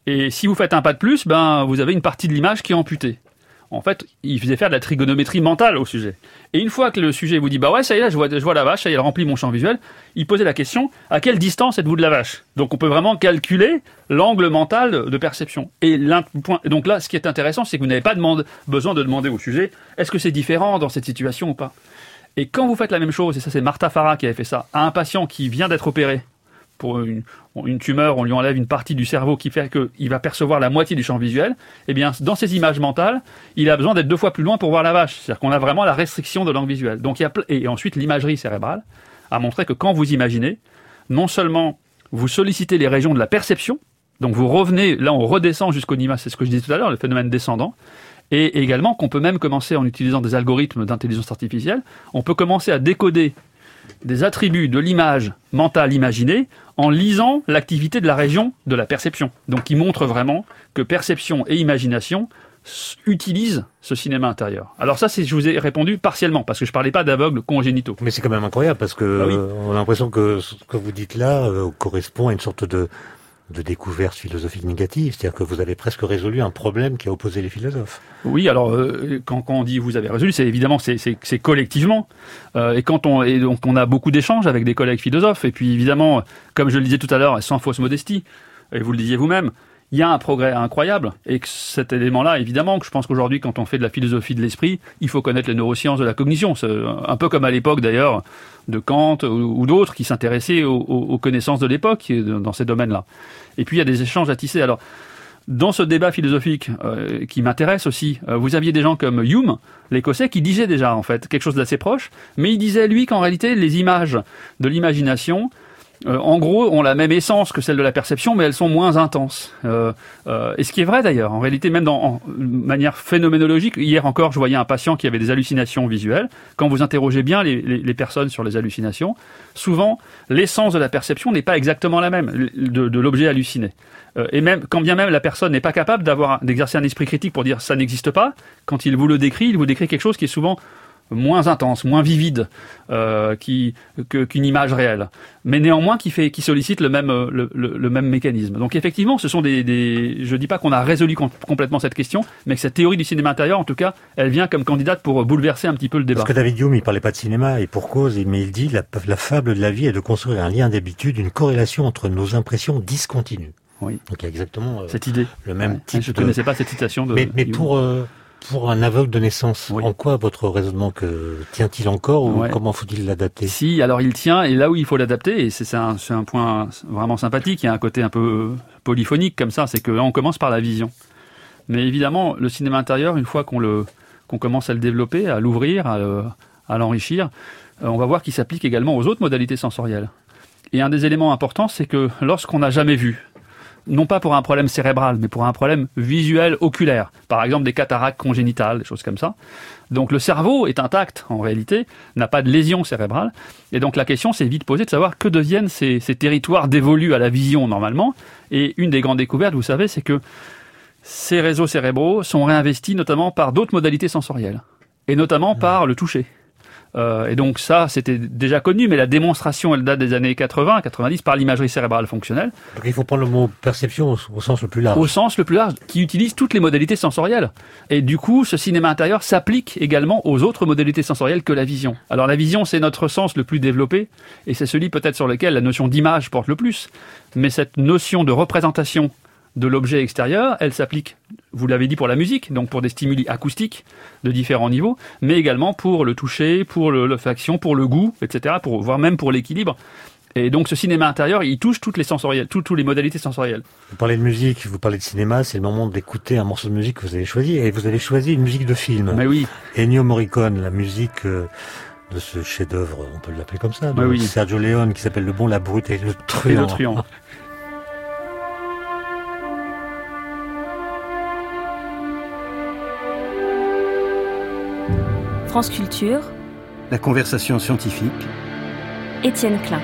Et si vous faites un pas de plus, ben, vous avez une partie de l'image qui est amputée. En fait, il faisait faire de la trigonométrie mentale au sujet. Et une fois que le sujet vous dit, bah ouais, ça y est, là, je vois la vache, ça y est, elle remplit mon champ visuel, il posait la question, à quelle distance êtes-vous de la vache? Donc on peut vraiment calculer l'angle mental de perception. Et donc là, ce qui est intéressant, c'est que vous n'avez pas besoin de demander au sujet, est-ce que c'est différent dans cette situation ou pas? Et quand vous faites la même chose, et ça c'est Martha Farah qui avait fait ça, à un patient qui vient d'être opéré pour une tumeur, on lui enlève une partie du cerveau qui fait qu'il va percevoir la moitié du champ visuel, eh bien, dans ces images mentales, il a besoin d'être 2 fois plus loin pour voir la vache. C'est-à-dire qu'on a vraiment la restriction de l'angle visuel. Donc, et ensuite, l'imagerie cérébrale a montré que quand vous imaginez, non seulement vous sollicitez les régions de la perception, donc vous revenez, là on redescend jusqu'au niveau, c'est ce que je disais tout à l'heure, le phénomène descendant, et également qu'on peut même commencer en utilisant des algorithmes d'intelligence artificielle, on peut commencer à décoder des attributs de l'image mentale imaginée en lisant l'activité de la région de la perception. Donc il montre vraiment que perception et imagination utilisent ce cinéma intérieur. Alors ça, je vous ai répondu partiellement, parce que je ne parlais pas d'aveugles congénitaux. Mais c'est quand même incroyable, parce que on a l'impression que ce que vous dites là correspond à une sorte de découverte philosophique négative, c'est-à-dire que vous avez presque résolu un problème qui a opposé les philosophes. Oui, alors quand on dit vous avez résolu, c'est évidemment c'est collectivement, et donc on a beaucoup d'échanges avec des collègues philosophes, et puis évidemment, comme je le disais tout à l'heure, sans fausse modestie, et vous le disiez vous-même, il y a un progrès incroyable, et que cet élément-là, évidemment, que je pense qu'aujourd'hui, quand on fait de la philosophie de l'esprit, il faut connaître les neurosciences de la cognition. C'est un peu comme à l'époque, d'ailleurs, de Kant ou d'autres qui s'intéressaient aux connaissances de l'époque dans ces domaines-là. Et puis, il y a des échanges à tisser. Alors, dans ce débat philosophique qui m'intéresse aussi, vous aviez des gens comme Hume, l'Écossais, qui disait déjà, en fait, quelque chose d'assez proche, mais il disait, lui, qu'en réalité, les images de l'imagination en gros, ont la même essence que celle de la perception, mais elles sont moins intenses. Et ce qui est vrai d'ailleurs, en réalité, même en manière phénoménologique, hier encore, je voyais un patient qui avait des hallucinations visuelles. Quand vous interrogez bien les personnes sur les hallucinations, souvent, l'essence de la perception n'est pas exactement la même de l'objet halluciné. Et même, quand bien même la personne n'est pas capable d'exercer un esprit critique pour dire ça n'existe pas, quand il vous décrit quelque chose qui est souvent moins intense, moins vivide qu'une image réelle, mais néanmoins qui sollicite le même mécanisme. Donc effectivement, ce sont je dis pas qu'on a résolu complètement cette question, mais que cette théorie du cinéma intérieur, en tout cas, elle vient comme candidate pour bouleverser un petit peu le débat. Parce que David Hume, il parlait pas de cinéma, et pour cause, mais il dit la fable de la vie est de construire un lien d'habitude, une corrélation entre nos impressions discontinues. Oui. Donc il y a exactement cette idée. Le même type. Je ne connaissais pas cette citation de. Mais pour un aveugle de naissance, en quoi votre raisonnement tient-il encore ou comment faut-il l'adapter? Si, alors il tient, et là où il faut l'adapter, et c'est un point vraiment sympathique, il y a un côté un peu polyphonique comme ça, c'est que là on commence par la vision. Mais évidemment, le cinéma intérieur, une fois qu'on commence à le développer, à l'ouvrir, à l'enrichir, on va voir qu'il s'applique également aux autres modalités sensorielles. Et un des éléments importants, c'est que lorsqu'on n'a jamais vu, non pas pour un problème cérébral, mais pour un problème visuel oculaire. Par exemple, des cataractes congénitales, des choses comme ça. Donc le cerveau est intact, en réalité, n'a pas de lésion cérébrale. Et donc la question s'est vite posée de savoir que deviennent ces territoires dévolus à la vision, normalement. Et une des grandes découvertes, vous savez, c'est que ces réseaux cérébraux sont réinvestis notamment par d'autres modalités sensorielles. Et notamment par le toucher. Et donc ça, c'était déjà connu, mais la démonstration, elle date des années 80, 90, par l'imagerie cérébrale fonctionnelle. Donc il faut prendre le mot perception au sens le plus large. Au sens le plus large, qui utilise toutes les modalités sensorielles. Et du coup, ce cinéma intérieur s'applique également aux autres modalités sensorielles que la vision. Alors la vision, c'est notre sens le plus développé, et c'est celui peut-être sur lequel la notion d'image porte le plus. Mais cette notion de représentation de l'objet extérieur, elle s'applique, vous l'avez dit, pour la musique, donc pour des stimuli acoustiques de différents niveaux, mais également pour le toucher, pour l'olfaction, pour le goût, etc., voire même pour l'équilibre. Et donc ce cinéma intérieur, il touche toutes les sensorielles, toutes les modalités sensorielles. Vous parlez de musique, vous parlez de cinéma, c'est le moment d'écouter un morceau de musique que vous avez choisi, et vous avez choisi une musique de film. Mais oui. Ennio Morricone, la musique de ce chef-d'œuvre, on peut l'appeler comme ça, de Sergio Leone, qui s'appelle Le Bon, la Brute et le Truand. Et le Truand. France Culture, la conversation scientifique, Étienne Klein.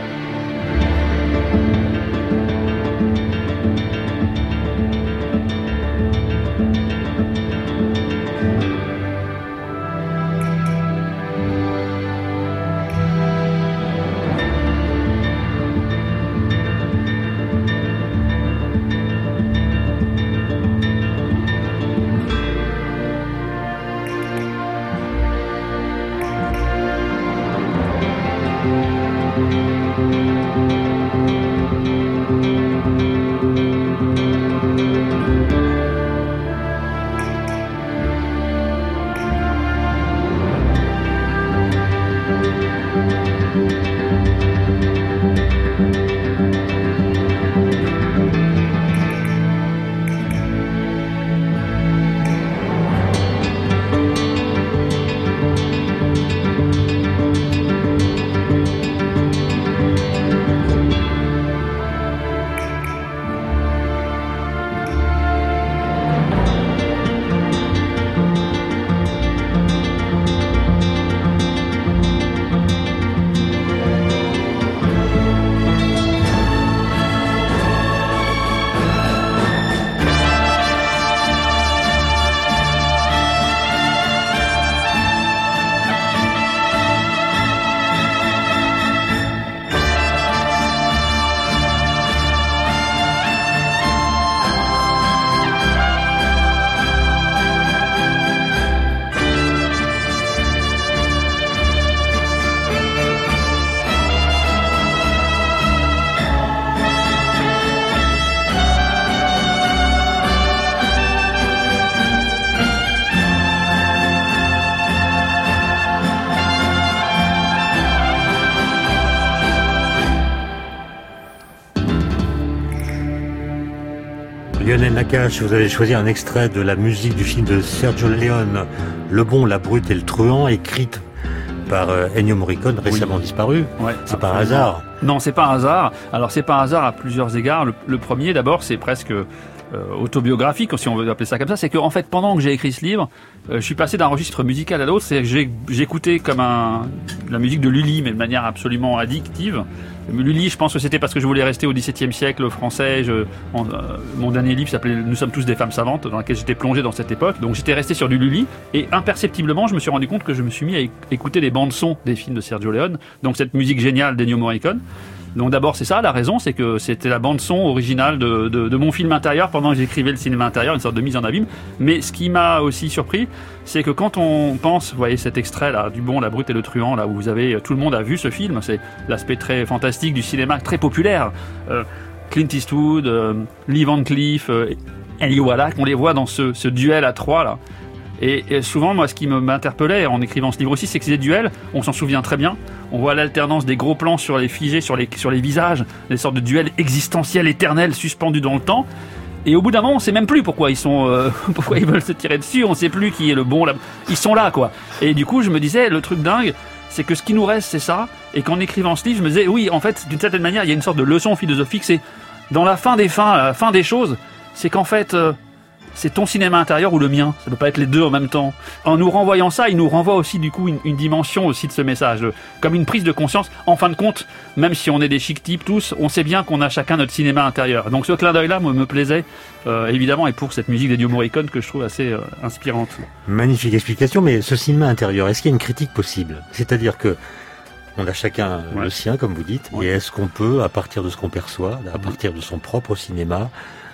Lionel Nakache, vous avez choisi un extrait de la musique du film de Sergio Leone, Le Bon, la Brute et le Truand, écrite par Ennio Morricone, récemment disparu. Ouais, c'est pas un hasard. Non, c'est pas un hasard. Alors c'est pas un hasard à plusieurs égards. Le premier, d'abord, c'est presque autobiographique, si on veut appeler ça comme ça. C'est que en fait, pendant que j'ai écrit ce livre, je suis passé d'un registre musical à l'autre. C'est que j'écoutais comme la musique de Lully, mais de manière absolument addictive. Lully, je pense que c'était parce que je voulais rester au XVIIe siècle français. Mon dernier livre s'appelait Nous sommes tous des femmes savantes, dans lequel j'étais plongé dans cette époque. Donc j'étais resté sur du Lully, et imperceptiblement, je me suis rendu compte que je me suis mis à écouter les bandes son des films de Sergio Leone. Donc cette musique géniale d'Ennio Morricone. Donc d'abord c'est ça, la raison, c'est que c'était la bande son originale de mon film intérieur pendant que j'écrivais le cinéma intérieur, une sorte de mise en abîme. Mais ce qui m'a aussi surpris, c'est que quand on pense, vous voyez cet extrait là, du Bon, la Brute et le Truand, là où vous avez, tout le monde a vu ce film, c'est l'aspect très fantastique du cinéma, très populaire. Clint Eastwood, Lee Van Cleef, Eli Wallach, on les voit dans ce duel à trois là. Et souvent, moi, ce qui m'interpellait en écrivant ce livre aussi, c'est que ces duels, on s'en souvient très bien. On voit l'alternance des gros plans sur les figés, sur les visages, des sortes de duels existentiels, éternels, suspendus dans le temps. Et au bout d'un moment, on sait même plus pourquoi pourquoi ils veulent se tirer dessus. On sait plus qui est le bon. Ils sont là, quoi. Et du coup, je me disais, le truc dingue, c'est que ce qui nous reste, c'est ça. Et qu'en écrivant ce livre, je me disais, oui, en fait, d'une certaine manière, il y a une sorte de leçon philosophique. C'est dans la fin des fins, la fin des choses, c'est qu'en fait, c'est ton cinéma intérieur ou le mien. Ça peut pas être les deux en même temps. En nous renvoyant ça, il nous renvoie aussi du coup une dimension aussi de ce message, comme une prise de conscience. En fin de compte, même si on est des chic types tous, on sait bien qu'on a chacun notre cinéma intérieur. Donc ce clin d'œil-là me plaisait évidemment, et pour cette musique d'Ennio Morricone que je trouve assez inspirante. Magnifique explication, mais ce cinéma intérieur, est-ce qu'il y a une critique possible ? C'est-à-dire que on a chacun le sien, comme vous dites, et est-ce qu'on peut, à partir de ce qu'on perçoit, à partir de son propre cinéma,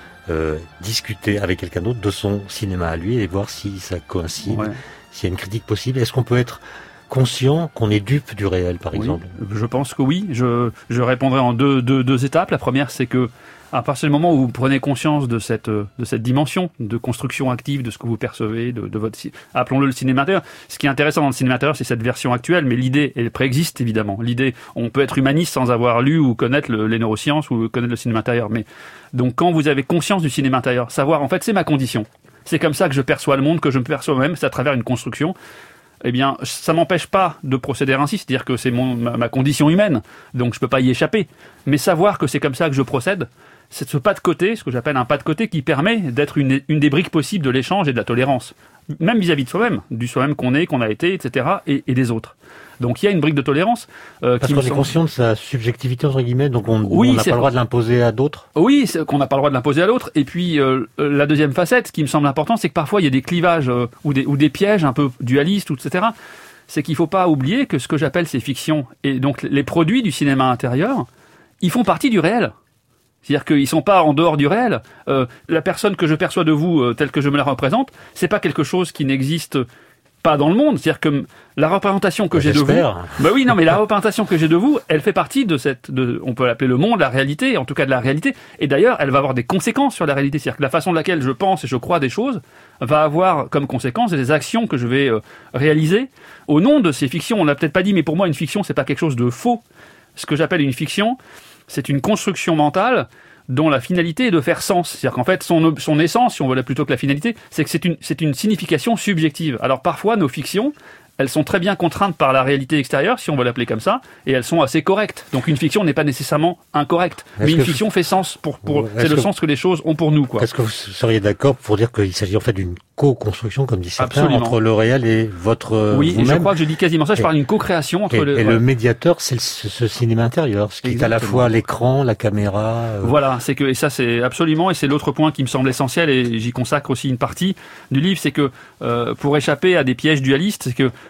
discuter avec quelqu'un d'autre de son cinéma à lui et voir si ça coïncide, s'il y a une critique possible. Est-ce qu'on peut être conscient qu'on est dupe du réel, par exemple ? Je pense que oui. Je répondrai en deux étapes. La première, c'est que à partir du moment où vous prenez conscience de cette dimension de construction active de ce que vous percevez, de votre, appelons-le le cinéma intérieur. Ce qui est intéressant dans le cinéma intérieur, c'est cette version actuelle, mais l'idée, elle préexiste évidemment. L'idée, on peut être humaniste sans avoir lu ou connaître les neurosciences ou connaître le cinéma intérieur. Mais donc, quand vous avez conscience du cinéma intérieur, savoir, en fait, c'est ma condition. C'est comme ça que je perçois le monde, que je me perçois moi-même, c'est à travers une construction. Eh bien, ça m'empêche pas de procéder ainsi, c'est-à-dire que c'est ma condition humaine, donc je peux pas y échapper. Mais savoir que c'est comme ça que je procède, c'est ce pas de côté, ce que j'appelle un pas de côté, qui permet d'être une des briques possibles de l'échange et de la tolérance, même vis-à-vis de soi-même, du soi-même qu'on est, qu'on a été, etc., et des autres. Donc il y a une brique de tolérance. Parce qu'on est conscient de sa subjectivité, entre guillemets, donc on n'a pas le droit de l'imposer à d'autres. Oui, c'est qu'on n'a pas le droit de l'imposer à l'autre. Et puis la deuxième facette, ce qui me semble important, c'est que parfois il y a des clivages ou des pièges un peu dualistes, etc. C'est qu'il ne faut pas oublier que ce que j'appelle ces fictions, et donc les produits du cinéma intérieur, ils font partie du réel. C'est-à-dire qu'ils sont pas en dehors du réel. La personne que je perçois de vous, telle que je me la représente, c'est pas quelque chose qui n'existe pas dans le monde. C'est-à-dire que la représentation que j'ai de vous... Bah oui, non, mais la représentation que j'ai de vous, elle fait partie on peut l'appeler le monde, la réalité, en tout cas de la réalité. Et d'ailleurs, elle va avoir des conséquences sur la réalité. C'est-à-dire que la façon de laquelle je pense et je crois des choses va avoir comme conséquence des actions que je vais réaliser au nom de ces fictions. On l'a peut-être pas dit, mais pour moi, une fiction, c'est pas quelque chose de faux. Ce que j'appelle une fiction, c'est une construction mentale dont la finalité est de faire sens. C'est-à-dire qu'en fait, son essence, si on veut là plutôt que la finalité, c'est que c'est une signification subjective. Alors parfois, nos fictions, elles sont très bien contraintes par la réalité extérieure, si on veut l'appeler comme ça, et elles sont assez correctes. Donc une fiction n'est pas nécessairement incorrecte, mais une fiction fait sens c'est le sens que les choses ont pour nous, quoi. Est-ce que vous seriez d'accord pour dire qu'il s'agit en fait d'une co-construction, comme dit certains, entre le réel et votre oui, vous-même. Et je crois que je dis quasiment ça, je parle d'une co-création entre et le médiateur, c'est ce cinéma intérieur, ce qui est à la fois l'écran, la caméra... Voilà, et ça c'est absolument, et c'est l'autre point qui me semble essentiel, et j'y consacre aussi une partie du livre, c'est que pour échapper à des pièges dualistes, c'est que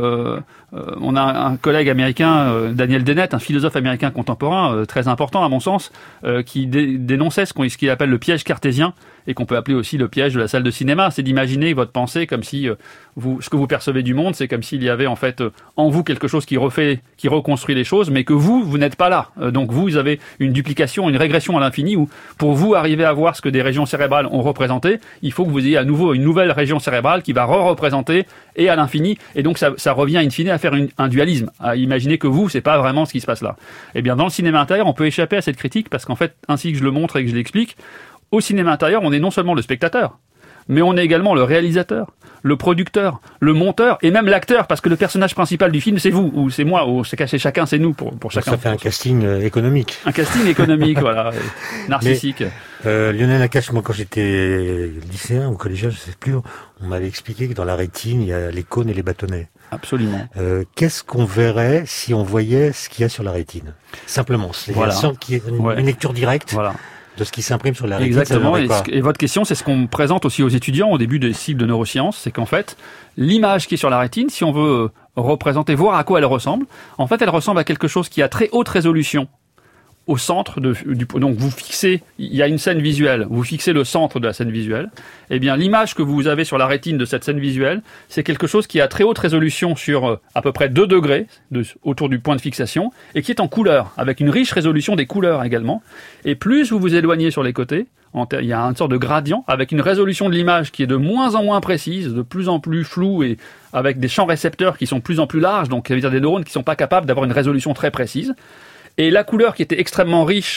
on a un collègue américain, Daniel Dennett, un philosophe américain contemporain très important à mon sens, qui dénonçait ce qu'il appelle le piège cartésien, et qu'on peut appeler aussi le piège de la salle de cinéma. C'est d'imaginer votre pensée comme si ce que vous percevez du monde, c'est comme s'il y avait en fait en vous quelque chose qui reconstruit les choses, mais que vous n'êtes pas là. Donc vous avez une duplication, une régression à l'infini, où pour vous arriver à voir ce que des régions cérébrales ont représenté, il faut que vous ayez à nouveau une nouvelle région cérébrale qui va représenter et à l'infini, et donc ça revient in fine à faire un dualisme, à imaginer que c'est pas vraiment ce qui se passe là. Eh bien dans le cinéma intérieur, on peut échapper à cette critique, parce qu'en fait, ainsi que je le montre et que je l'explique, au cinéma intérieur, on est non seulement le spectateur, mais on est également le réalisateur, le producteur, le monteur et même l'acteur, parce que le personnage principal du film, c'est vous, ou c'est moi, ou c'est chacun, c'est nous pour chacun. Ça fait un casting économique. Un casting économique, voilà, narcissique. Lionel Nakache, moi quand j'étais lycéen ou collégien, je sais plus, on m'avait expliqué que dans la rétine, il y a les cônes et les bâtonnets. Absolument. Qu'est-ce qu'on verrait si on voyait ce qu'il y a sur la rétine? Simplement, voilà. Sans qu'il y ait une lecture directe. Voilà. De ce qui s'imprime sur la rétine. Exactement. Et votre question, c'est ce qu'on présente aussi aux étudiants au début des cycles de neurosciences, c'est qu'en fait, l'image qui est sur la rétine, si on veut représenter, voir à quoi elle ressemble, en fait, elle ressemble à quelque chose qui a très haute résolution au centre donc vous fixez, il y a une scène visuelle, vous fixez le centre de la scène visuelle, eh bien l'image que vous avez sur la rétine de cette scène visuelle, c'est quelque chose qui a très haute résolution sur à peu près 2 degrés autour du point de fixation, et qui est en couleur, avec une riche résolution des couleurs également, et plus vous vous éloignez sur les côtés, il y a une sorte de gradient, avec une résolution de l'image qui est de moins en moins précise, de plus en plus floue, et avec des champs récepteurs qui sont de plus en plus larges, donc ça veut dire des neurones qui ne sont pas capables d'avoir une résolution très précise. Et la couleur qui était extrêmement riche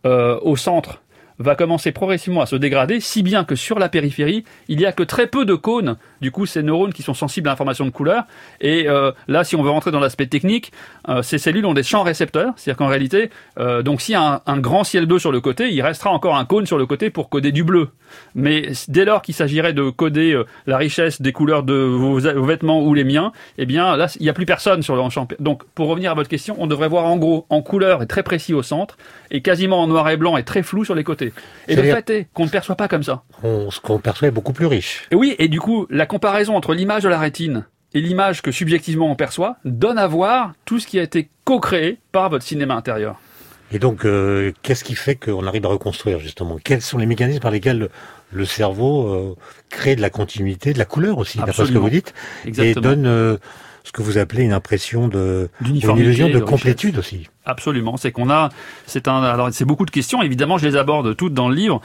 au centre va commencer progressivement à se dégrader, si bien que sur la périphérie, il n'y a que très peu de cônes, du coup ces neurones qui sont sensibles à l'information de couleur. Et là, si on veut rentrer dans l'aspect technique, ces cellules ont des champs récepteurs, c'est-à-dire qu'en réalité, donc s'il y a un grand ciel bleu sur le côté, il restera encore un cône sur le côté pour coder du bleu. Mais dès lors qu'il s'agirait de coder la richesse des couleurs de vos vêtements ou les miens, eh bien là, il n'y a plus personne sur le champ. Donc, pour revenir à votre question, on devrait voir en gros en couleur et très précis au centre, et quasiment en noir et blanc et très flou sur les côtés. Et le fait est qu'on ne perçoit pas comme ça. Ce qu'on perçoit est beaucoup plus riche. Et oui, et du coup, la comparaison entre l'image de la rétine et l'image que subjectivement on perçoit donne à voir tout ce qui a été co-créé par votre cinéma intérieur. Et donc, qu'est-ce qui fait qu'on arrive à reconstruire, justement? Quels sont les mécanismes par lesquels le cerveau crée de la continuité, de la couleur aussi, d'après ce que vous dites, et donne ce que vous appelez une impression une illusion de complétude aussi. Absolument. C'est qu'on a, alors c'est beaucoup de questions. Évidemment, je les aborde toutes dans le livre.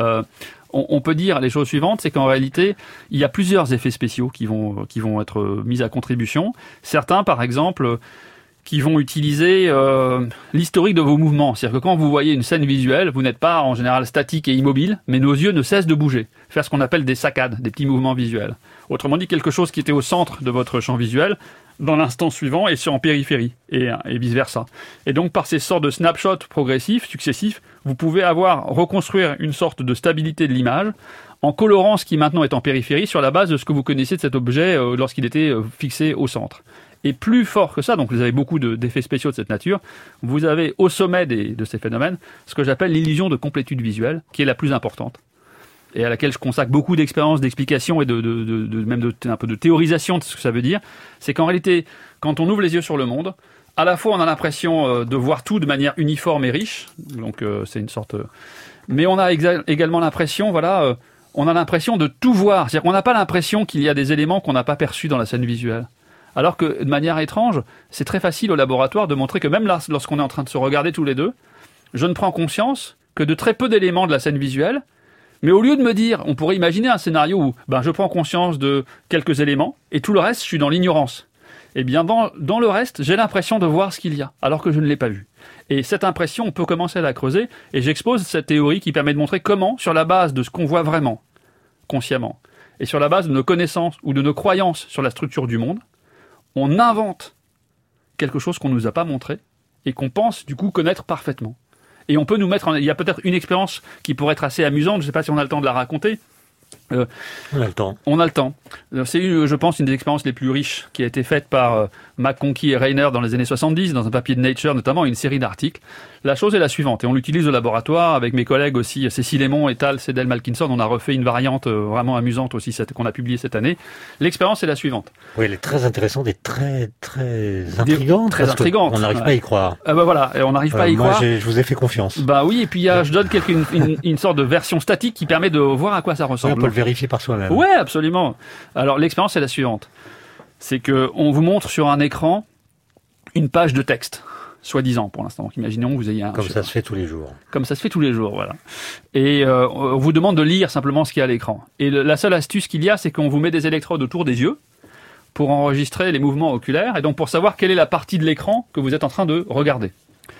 On peut dire les choses suivantes, c'est qu'en réalité, il y a plusieurs effets spéciaux qui vont être mis à contribution. Certains, par exemple, qui vont utiliser l'historique de vos mouvements. C'est-à-dire que quand vous voyez une scène visuelle, vous n'êtes pas en général statique et immobile, mais nos yeux ne cessent de bouger, faire ce qu'on appelle des saccades, des petits mouvements visuels. Autrement dit, quelque chose qui était au centre de votre champ visuel, dans l'instant suivant, est en périphérie, et vice-versa. Et donc, par ces sortes de snapshots progressifs, successifs, vous pouvez reconstruire une sorte de stabilité de l'image, en colorant ce qui maintenant est en périphérie sur la base de ce que vous connaissez de cet objet lorsqu'il était fixé au centre. Et plus fort que ça, donc vous avez beaucoup d'effets spéciaux de cette nature, vous avez au sommet de ces phénomènes ce que j'appelle l'illusion de complétude visuelle, qui est la plus importante, et à laquelle je consacre beaucoup d'expériences, d'explications et même un peu de théorisation de ce que ça veut dire. C'est qu'en réalité, quand on ouvre les yeux sur le monde, à la fois on a l'impression de voir tout de manière uniforme et riche, donc c'est une sorte... mais on a également l'impression, on a l'impression de tout voir, c'est-à-dire qu'on n'a pas l'impression qu'il y a des éléments qu'on n'a pas perçus dans la scène visuelle. Alors que, de manière étrange, c'est très facile au laboratoire de montrer que même là, lorsqu'on est en train de se regarder tous les deux, je ne prends conscience que de très peu d'éléments de la scène visuelle, mais au lieu de me dire, on pourrait imaginer un scénario où je prends conscience de quelques éléments, et tout le reste, je suis dans l'ignorance. Eh bien, dans le reste, j'ai l'impression de voir ce qu'il y a, alors que je ne l'ai pas vu. Et cette impression, on peut commencer à la creuser, et j'expose cette théorie qui permet de montrer comment, sur la base de ce qu'on voit vraiment, consciemment, et sur la base de nos connaissances ou de nos croyances sur la structure du monde, on invente quelque chose qu'on ne nous a pas montré et qu'on pense du coup connaître parfaitement. Et on peut nous mettre... Il y a peut-être une expérience qui pourrait être assez amusante, je ne sais pas si on a le temps de la raconter. On a le temps. On a le temps. C'est, je pense, une des expériences les plus riches qui a été faite par McConkie et Reiner dans les années 70, dans un papier de Nature notamment, une série d'articles. La chose est la suivante, et on l'utilise au laboratoire avec mes collègues aussi, Cécile Aymon et Tal Sedel Malkinson. On a refait une variante vraiment amusante aussi qu'on a publiée cette année. L'expérience est la suivante. Oui, elle est très intéressante et très intrigante. Très intrigante. On n'arrive pas à y croire. Voilà, et on n'arrive pas à y croire. Moi, je vous ai fait confiance. Oui, et puis je donne une sorte de version statique qui permet de voir à quoi ça ressemble. Oui, on peut le vérifier par soi-même. Ouais, absolument. Alors l'expérience est la suivante. C'est que on vous montre sur un écran une page de texte, soi-disant pour l'instant. Donc imaginons que vous ayez Comme ça se fait tous les jours. Comme ça se fait tous les jours, voilà. Et on vous demande de lire simplement ce qu'il y a à l'écran. Et la seule astuce qu'il y a, c'est qu'on vous met des électrodes autour des yeux pour enregistrer les mouvements oculaires et donc pour savoir quelle est la partie de l'écran que vous êtes en train de regarder.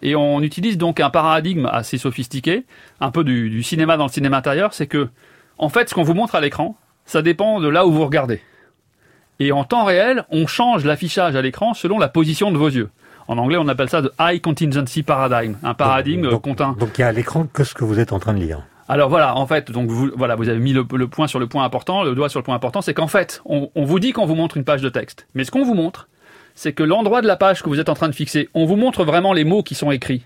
Et on utilise donc un paradigme assez sophistiqué, un peu du cinéma dans le cinéma intérieur, c'est que, en fait, ce qu'on vous montre à l'écran, ça dépend de là où vous regardez. Et en temps réel, on change l'affichage à l'écran selon la position de vos yeux. En anglais, on appelle ça the High Contingency Paradigm, un paradigme continu. Donc il y a à l'écran que ce que vous êtes en train de lire. Alors voilà, en fait, donc vous avez mis le point sur le point important, le doigt sur le point important, c'est qu'en fait, on vous dit qu'on vous montre une page de texte. Mais ce qu'on vous montre, c'est que l'endroit de la page que vous êtes en train de fixer, on vous montre vraiment les mots qui sont écrits.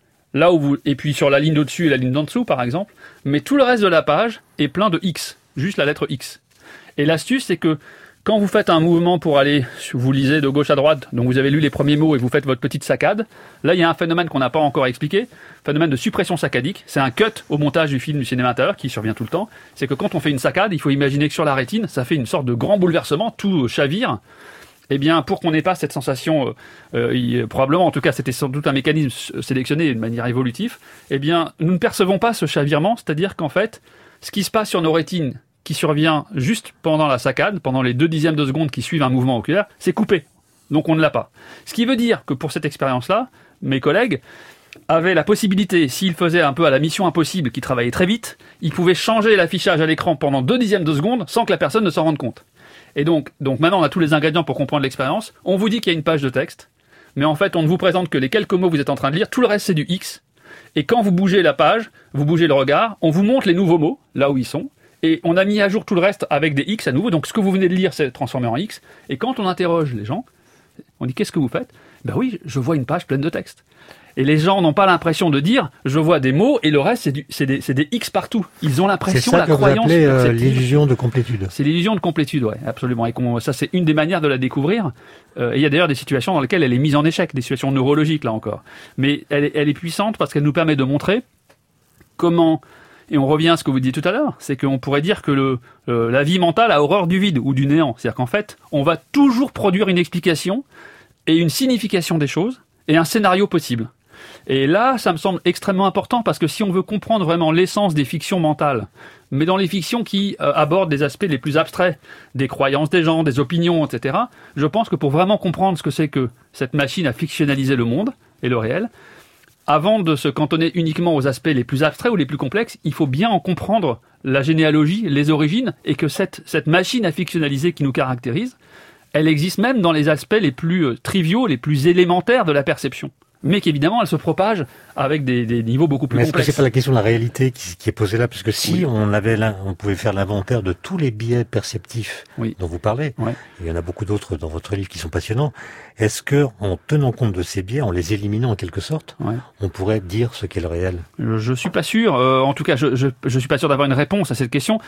Là où et puis sur la ligne d'au-dessus et la ligne d'en dessous, par exemple. Mais tout le reste de la page est plein de X. Juste la lettre X. Et l'astuce, c'est que quand vous faites un mouvement pour aller, vous lisez de gauche à droite, donc vous avez lu les premiers mots et vous faites votre petite saccade, là il y a un phénomène qu'on n'a pas encore expliqué, phénomène de suppression saccadique, c'est un cut au montage du film du cinéma intérieur qui survient tout le temps, c'est que quand on fait une saccade, il faut imaginer que sur la rétine, ça fait une sorte de grand bouleversement, tout chavire. Eh bien, pour qu'on n'ait pas cette sensation, probablement, en tout cas, c'était sans doute un mécanisme sélectionné de manière évolutive, eh bien, nous ne percevons pas ce chavirement, c'est-à-dire qu'en fait, ce qui se passe sur nos rétines, qui survient juste pendant la saccade, pendant les 0,2 de seconde qui suivent un mouvement oculaire, c'est coupé. Donc on ne l'a pas. Ce qui veut dire que pour cette expérience-là, mes collègues avaient la possibilité, s'ils faisaient un peu à la mission impossible, qui travaillait très vite, ils pouvaient changer l'affichage à l'écran pendant 0,2 de seconde sans que la personne ne s'en rende compte. Et donc maintenant on a tous les ingrédients pour comprendre l'expérience. On vous dit qu'il y a une page de texte, mais en fait on ne vous présente que les quelques mots que vous êtes en train de lire, tout le reste c'est du X. Et quand vous bougez la page, vous bougez le regard, on vous montre les nouveaux mots, là où ils sont, et on a mis à jour tout le reste avec des X à nouveau. Donc ce que vous venez de lire, c'est transformé en X. Et quand on interroge les gens, on dit « Qu'est-ce que vous faites ?» Ben oui, je vois une page pleine de texte. Et les gens n'ont pas l'impression de dire « Je vois des mots et le reste, c'est des X partout. » Ils ont l'impression, la croyance... C'est ça que vous appelez l'illusion de complétude. C'est l'illusion de complétude, oui, absolument. Et ça, c'est une des manières de la découvrir. Et il y a d'ailleurs des situations dans lesquelles elle est mise en échec, des situations neurologiques, là encore. Mais elle est puissante parce qu'elle nous permet de montrer comment... Et on revient à ce que vous disiez tout à l'heure, c'est qu'on pourrait dire que la vie mentale a horreur du vide ou du néant. C'est-à-dire qu'en fait, on va toujours produire une explication et une signification des choses et un scénario possible. Et là, ça me semble extrêmement important parce que si on veut comprendre vraiment l'essence des fictions mentales, mais dans les fictions qui abordent des aspects les plus abstraits, des croyances des gens, des opinions, etc., je pense que pour vraiment comprendre ce que c'est que cette machine à fictionnaliser le monde et le réel, avant de se cantonner uniquement aux aspects les plus abstraits ou les plus complexes, il faut bien en comprendre la généalogie, les origines, et que cette machine à fictionnaliser qui nous caractérise, elle existe même dans les aspects les plus triviaux, les plus élémentaires de la perception. Mais qu'évidemment, elle se propage avec des niveaux beaucoup plus complexes. Mais est-ce que c'est pas la question de la réalité qui est posée là? Parce que si on pouvait faire l'inventaire de tous les biais perceptifs dont vous parlez, il y en a beaucoup d'autres dans votre livre qui sont passionnants, est-ce que, en tenant compte de ces biais, en les éliminant en quelque sorte, on pourrait dire ce qu'est le réel? Je suis pas sûr. En tout cas, je suis pas sûr d'avoir une réponse à cette question.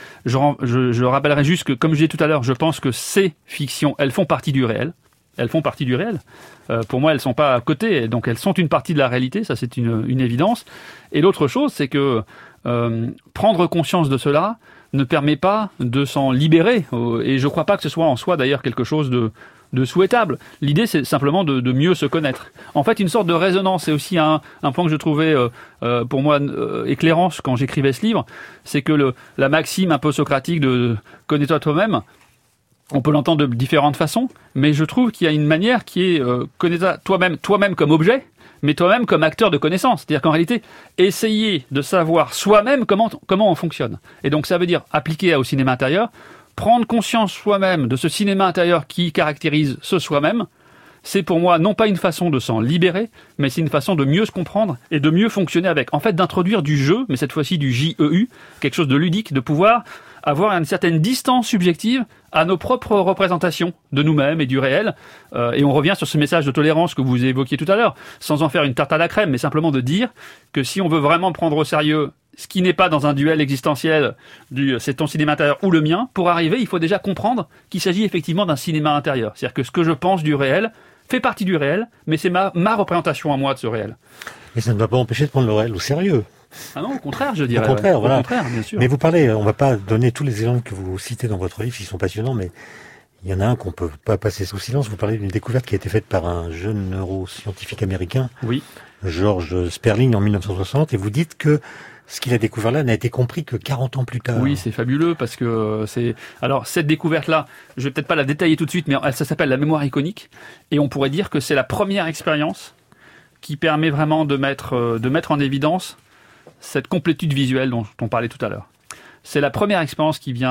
Je rappellerai juste que, comme je disais tout à l'heure, je pense que ces fictions, elles font partie du réel. Elles font partie du réel. Pour moi, elles sont pas à côté, donc elles sont une partie de la réalité, ça c'est une évidence. Et l'autre chose, c'est que prendre conscience de cela ne permet pas de s'en libérer, et je crois pas que ce soit en soi d'ailleurs quelque chose de souhaitable. L'idée, c'est simplement de mieux se connaître. En fait, une sorte de résonance, c'est aussi un point que je trouvais pour moi éclairant quand j'écrivais ce livre, c'est que la maxime un peu socratique de « connais-toi toi-même », on peut l'entendre de différentes façons, mais je trouve qu'il y a une manière qui est connais-toi toi-même comme objet, mais toi-même comme acteur de connaissance. C'est-à-dire qu'en réalité, essayer de savoir soi-même comment on fonctionne. Et donc ça veut dire appliquer au cinéma intérieur, prendre conscience soi-même de ce cinéma intérieur qui caractérise ce soi-même. C'est pour moi non pas une façon de s'en libérer, mais c'est une façon de mieux se comprendre et de mieux fonctionner avec. En fait, d'introduire du jeu, mais cette fois-ci du JEU, quelque chose de ludique, de pouvoir avoir une certaine distance subjective à nos propres représentations de nous-mêmes et du réel. Et on revient sur ce message de tolérance que vous évoquiez tout à l'heure, sans en faire une tarte à la crème, mais simplement de dire que si on veut vraiment prendre au sérieux ce qui n'est pas dans un duel existentiel c'est ton cinéma intérieur ou le mien, pour arriver, il faut déjà comprendre qu'il s'agit effectivement d'un cinéma intérieur. C'est-à-dire que ce que je pense du réel fait partie du réel, mais c'est ma représentation à moi de ce réel. Et ça ne va pas empêcher de prendre le réel au sérieux. Ah non, au contraire, je dirais. Au contraire, voilà. Au contraire, bien sûr. Mais vous parlez, on va pas donner tous les exemples que vous citez dans votre livre, qui sont passionnants, mais il y en a un qu'on peut pas passer sous silence. Vous parlez d'une découverte qui a été faite par un jeune neuroscientifique américain, George Sperling, en 1960, et vous dites que ce qu'il a découvert là n'a été compris que 40 ans plus tard. Oui, c'est fabuleux parce que alors cette découverte-là, je vais peut-être pas la détailler tout de suite, mais ça s'appelle la mémoire iconique, et on pourrait dire que c'est la première expérience qui permet vraiment de mettre en évidence cette complétude visuelle dont on parlait tout à l'heure. C'est la première expérience qu'il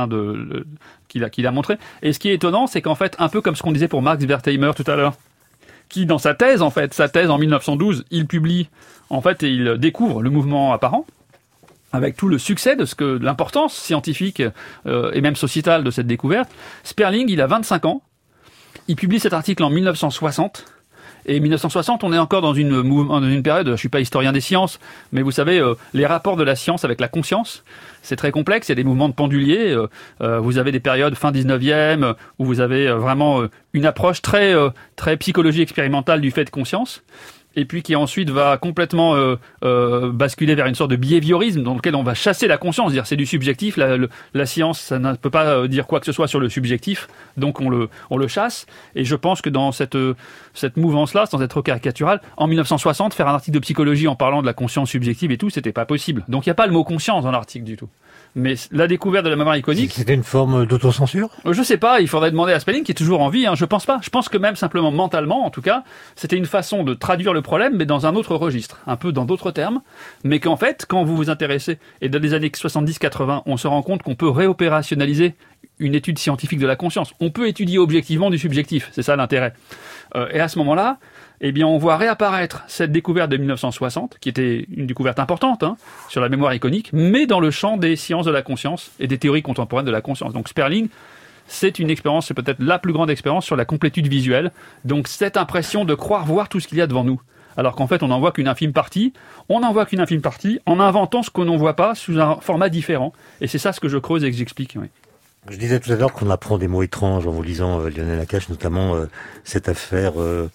a montré. Et ce qui est étonnant, c'est qu'en fait, un peu comme ce qu'on disait pour Max Wertheimer tout à l'heure, qui dans sa thèse en 1912, il publie, en fait, et il découvre le mouvement apparent, avec tout le succès de l'importance scientifique et même sociétale de cette découverte. Sperling, il a 25 ans. Il publie cet article en 1960. Et 1960, on est encore dans une période, je suis pas historien des sciences, mais vous savez, les rapports de la science avec la conscience, c'est très complexe, il y a des mouvements de pendulier, vous avez des périodes fin 19e, où vous avez vraiment une approche très psychologie expérimentale du fait de conscience, et puis qui ensuite va complètement basculer vers une sorte de behaviorisme dans lequel on va chasser la conscience, dire c'est du subjectif, la science ça ne peut pas dire quoi que ce soit sur le subjectif, donc on le chasse. Et je pense que dans cette mouvance-là, sans être trop caricatural, en 1960, faire un article de psychologie en parlant de la conscience subjective et tout, c'était pas possible. Donc il n'y a pas le mot conscience dans l'article du tout. Mais la découverte de la mémoire iconique... C'était une forme d'autocensure ? Je sais pas, il faudrait demander à Sperling qui est toujours en vie, je pense pas. Je pense que même simplement mentalement, en tout cas, c'était une façon de traduire le problème, mais dans un autre registre, un peu dans d'autres termes, mais qu'en fait, quand vous vous intéressez, et dans les années 70-80, on se rend compte qu'on peut réopérationnaliser une étude scientifique de la conscience. On peut étudier objectivement du subjectif, c'est ça l'intérêt. Et à ce moment-là, eh bien, on voit réapparaître cette découverte de 1960, qui était une découverte importante sur la mémoire iconique, mais dans le champ des sciences de la conscience et des théories contemporaines de la conscience. Donc Sperling, c'est une expérience, c'est peut-être la plus grande expérience sur la complétude visuelle. Donc cette impression de croire voir tout ce qu'il y a devant nous. Alors qu'en fait, on n'en voit qu'une infime partie. On n'en voit qu'une infime partie en inventant ce qu'on n'en voit pas sous un format différent. Et c'est ça ce que je creuse et que j'explique. Oui. Je disais tout à l'heure qu'on apprend des mots étranges en vous lisant Lionel Nakache, notamment cette affaire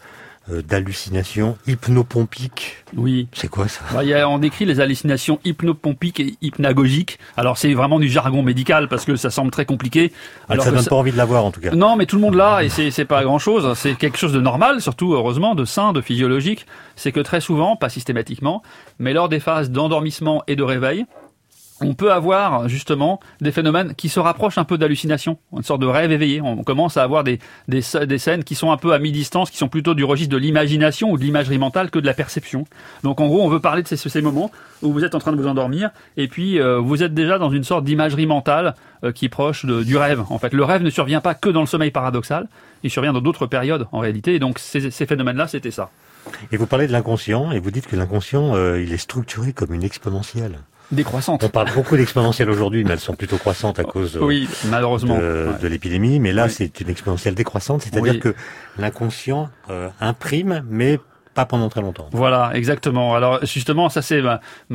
d'hallucination hypnopompique. Oui. C'est quoi ça ? On décrit les hallucinations hypnopompiques et hypnagogiques. Alors c'est vraiment du jargon médical parce que ça semble très compliqué. Alors ça donne pas envie de l'avoir en tout cas. Non, mais tout le monde l'a et c'est pas grand chose. C'est quelque chose de normal, surtout heureusement, de sain, de physiologique. C'est que très souvent, pas systématiquement, mais lors des phases d'endormissement et de réveil, on peut avoir justement des phénomènes qui se rapprochent un peu d'hallucination, une sorte de rêve éveillé. On commence à avoir des scènes qui sont un peu à mi-distance, qui sont plutôt du registre de l'imagination ou de l'imagerie mentale que de la perception. Donc en gros, on veut parler de ces moments où vous êtes en train de vous endormir et puis vous êtes déjà dans une sorte d'imagerie mentale qui est proche du rêve. En fait, le rêve ne survient pas que dans le sommeil paradoxal, il survient dans d'autres périodes en réalité. Et donc ces phénomènes-là, c'était ça. Et vous parlez de l'inconscient et vous dites que l'inconscient, il est structuré comme une exponentielle. Décroissante. On parle beaucoup d'exponentielles aujourd'hui, mais elles sont plutôt croissantes à cause oui, malheureusement. de l'épidémie. Mais là, c'est une exponentielle décroissante, c'est-à-dire que l'inconscient imprime, mais pas pendant très longtemps. Voilà, exactement. Alors justement, ça c'est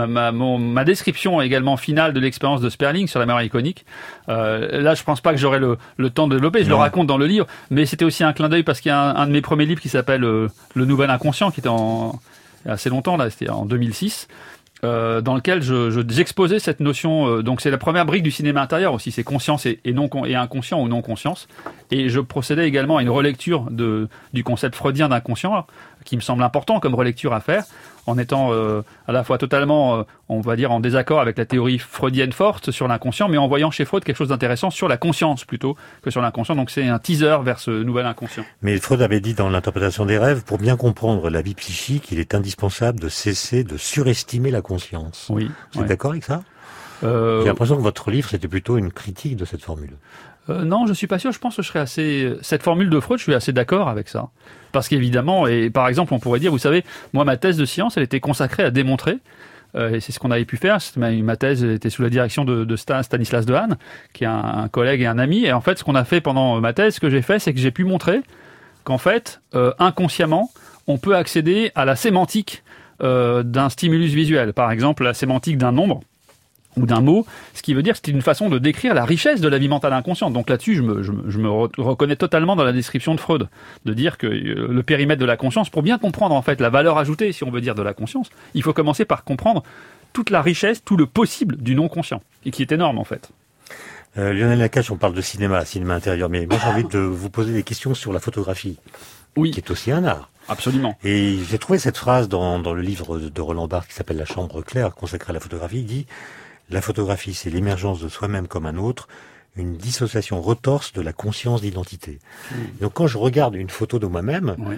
ma description également finale de l'expérience de Sperling sur la mémoire iconique. Là, je pense pas que j'aurai le temps de développer, je le raconte dans le livre, mais c'était aussi un clin d'œil parce qu'il y a un de mes premiers livres qui s'appelle Le Nouvel Inconscient, qui était il y a assez longtemps, là, c'était en 2006. Dans lequel j'exposais cette notion, donc c'est la première brique du cinéma intérieur aussi, c'est conscience et inconscient ou non conscience, et je procédais également à une relecture du concept freudien d'inconscient, qui me semble important comme relecture à faire, en étant à la fois totalement, on va dire, en désaccord avec la théorie freudienne forte sur l'inconscient, mais en voyant chez Freud quelque chose d'intéressant sur la conscience plutôt que sur l'inconscient, donc c'est un teaser vers ce nouvel inconscient. Mais Freud avait dit dans l'interprétation des rêves, pour bien comprendre la vie psychique, il est indispensable de cesser de surestimer la conscience. Oui. Vous êtes d'accord avec ça ? J'ai l'impression que votre livre, c'était plutôt une critique de cette formule. Non, je suis pas sûr. Je pense que je serais cette formule de Freud, je suis assez d'accord avec ça. Parce qu'évidemment, et par exemple, on pourrait dire, vous savez, moi, ma thèse de science, elle était consacrée à démontrer, et c'est ce qu'on avait pu faire. Ma thèse était sous la direction de Stanislas Dehaene, qui est un collègue et un ami. Et en fait, ce qu'on a fait pendant ma thèse, ce que j'ai fait, c'est que j'ai pu montrer qu'en fait, inconsciemment, on peut accéder à la sémantique d'un stimulus visuel. Par exemple, la sémantique d'un nombre ou d'un mot, ce qui veut dire que c'était une façon de décrire la richesse de la vie mentale inconsciente. Donc là-dessus, je me reconnais totalement dans la description de Freud, de dire que le périmètre de la conscience, pour bien comprendre en fait la valeur ajoutée, si on veut dire, de la conscience, il faut commencer par comprendre toute la richesse, tout le possible du non-conscient, et qui est énorme en fait. Lionel Nakache, on parle de cinéma intérieur, mais moi j'ai envie de vous poser des questions sur la photographie, qui est aussi un art. Absolument. Et j'ai trouvé cette phrase dans le livre de Roland Barthes qui s'appelle La Chambre claire, consacrée à la photographie. Il dit: la photographie, c'est l'émergence de soi-même comme un autre, une dissociation retorse de la conscience d'identité. Donc quand je regarde une photo de moi-même,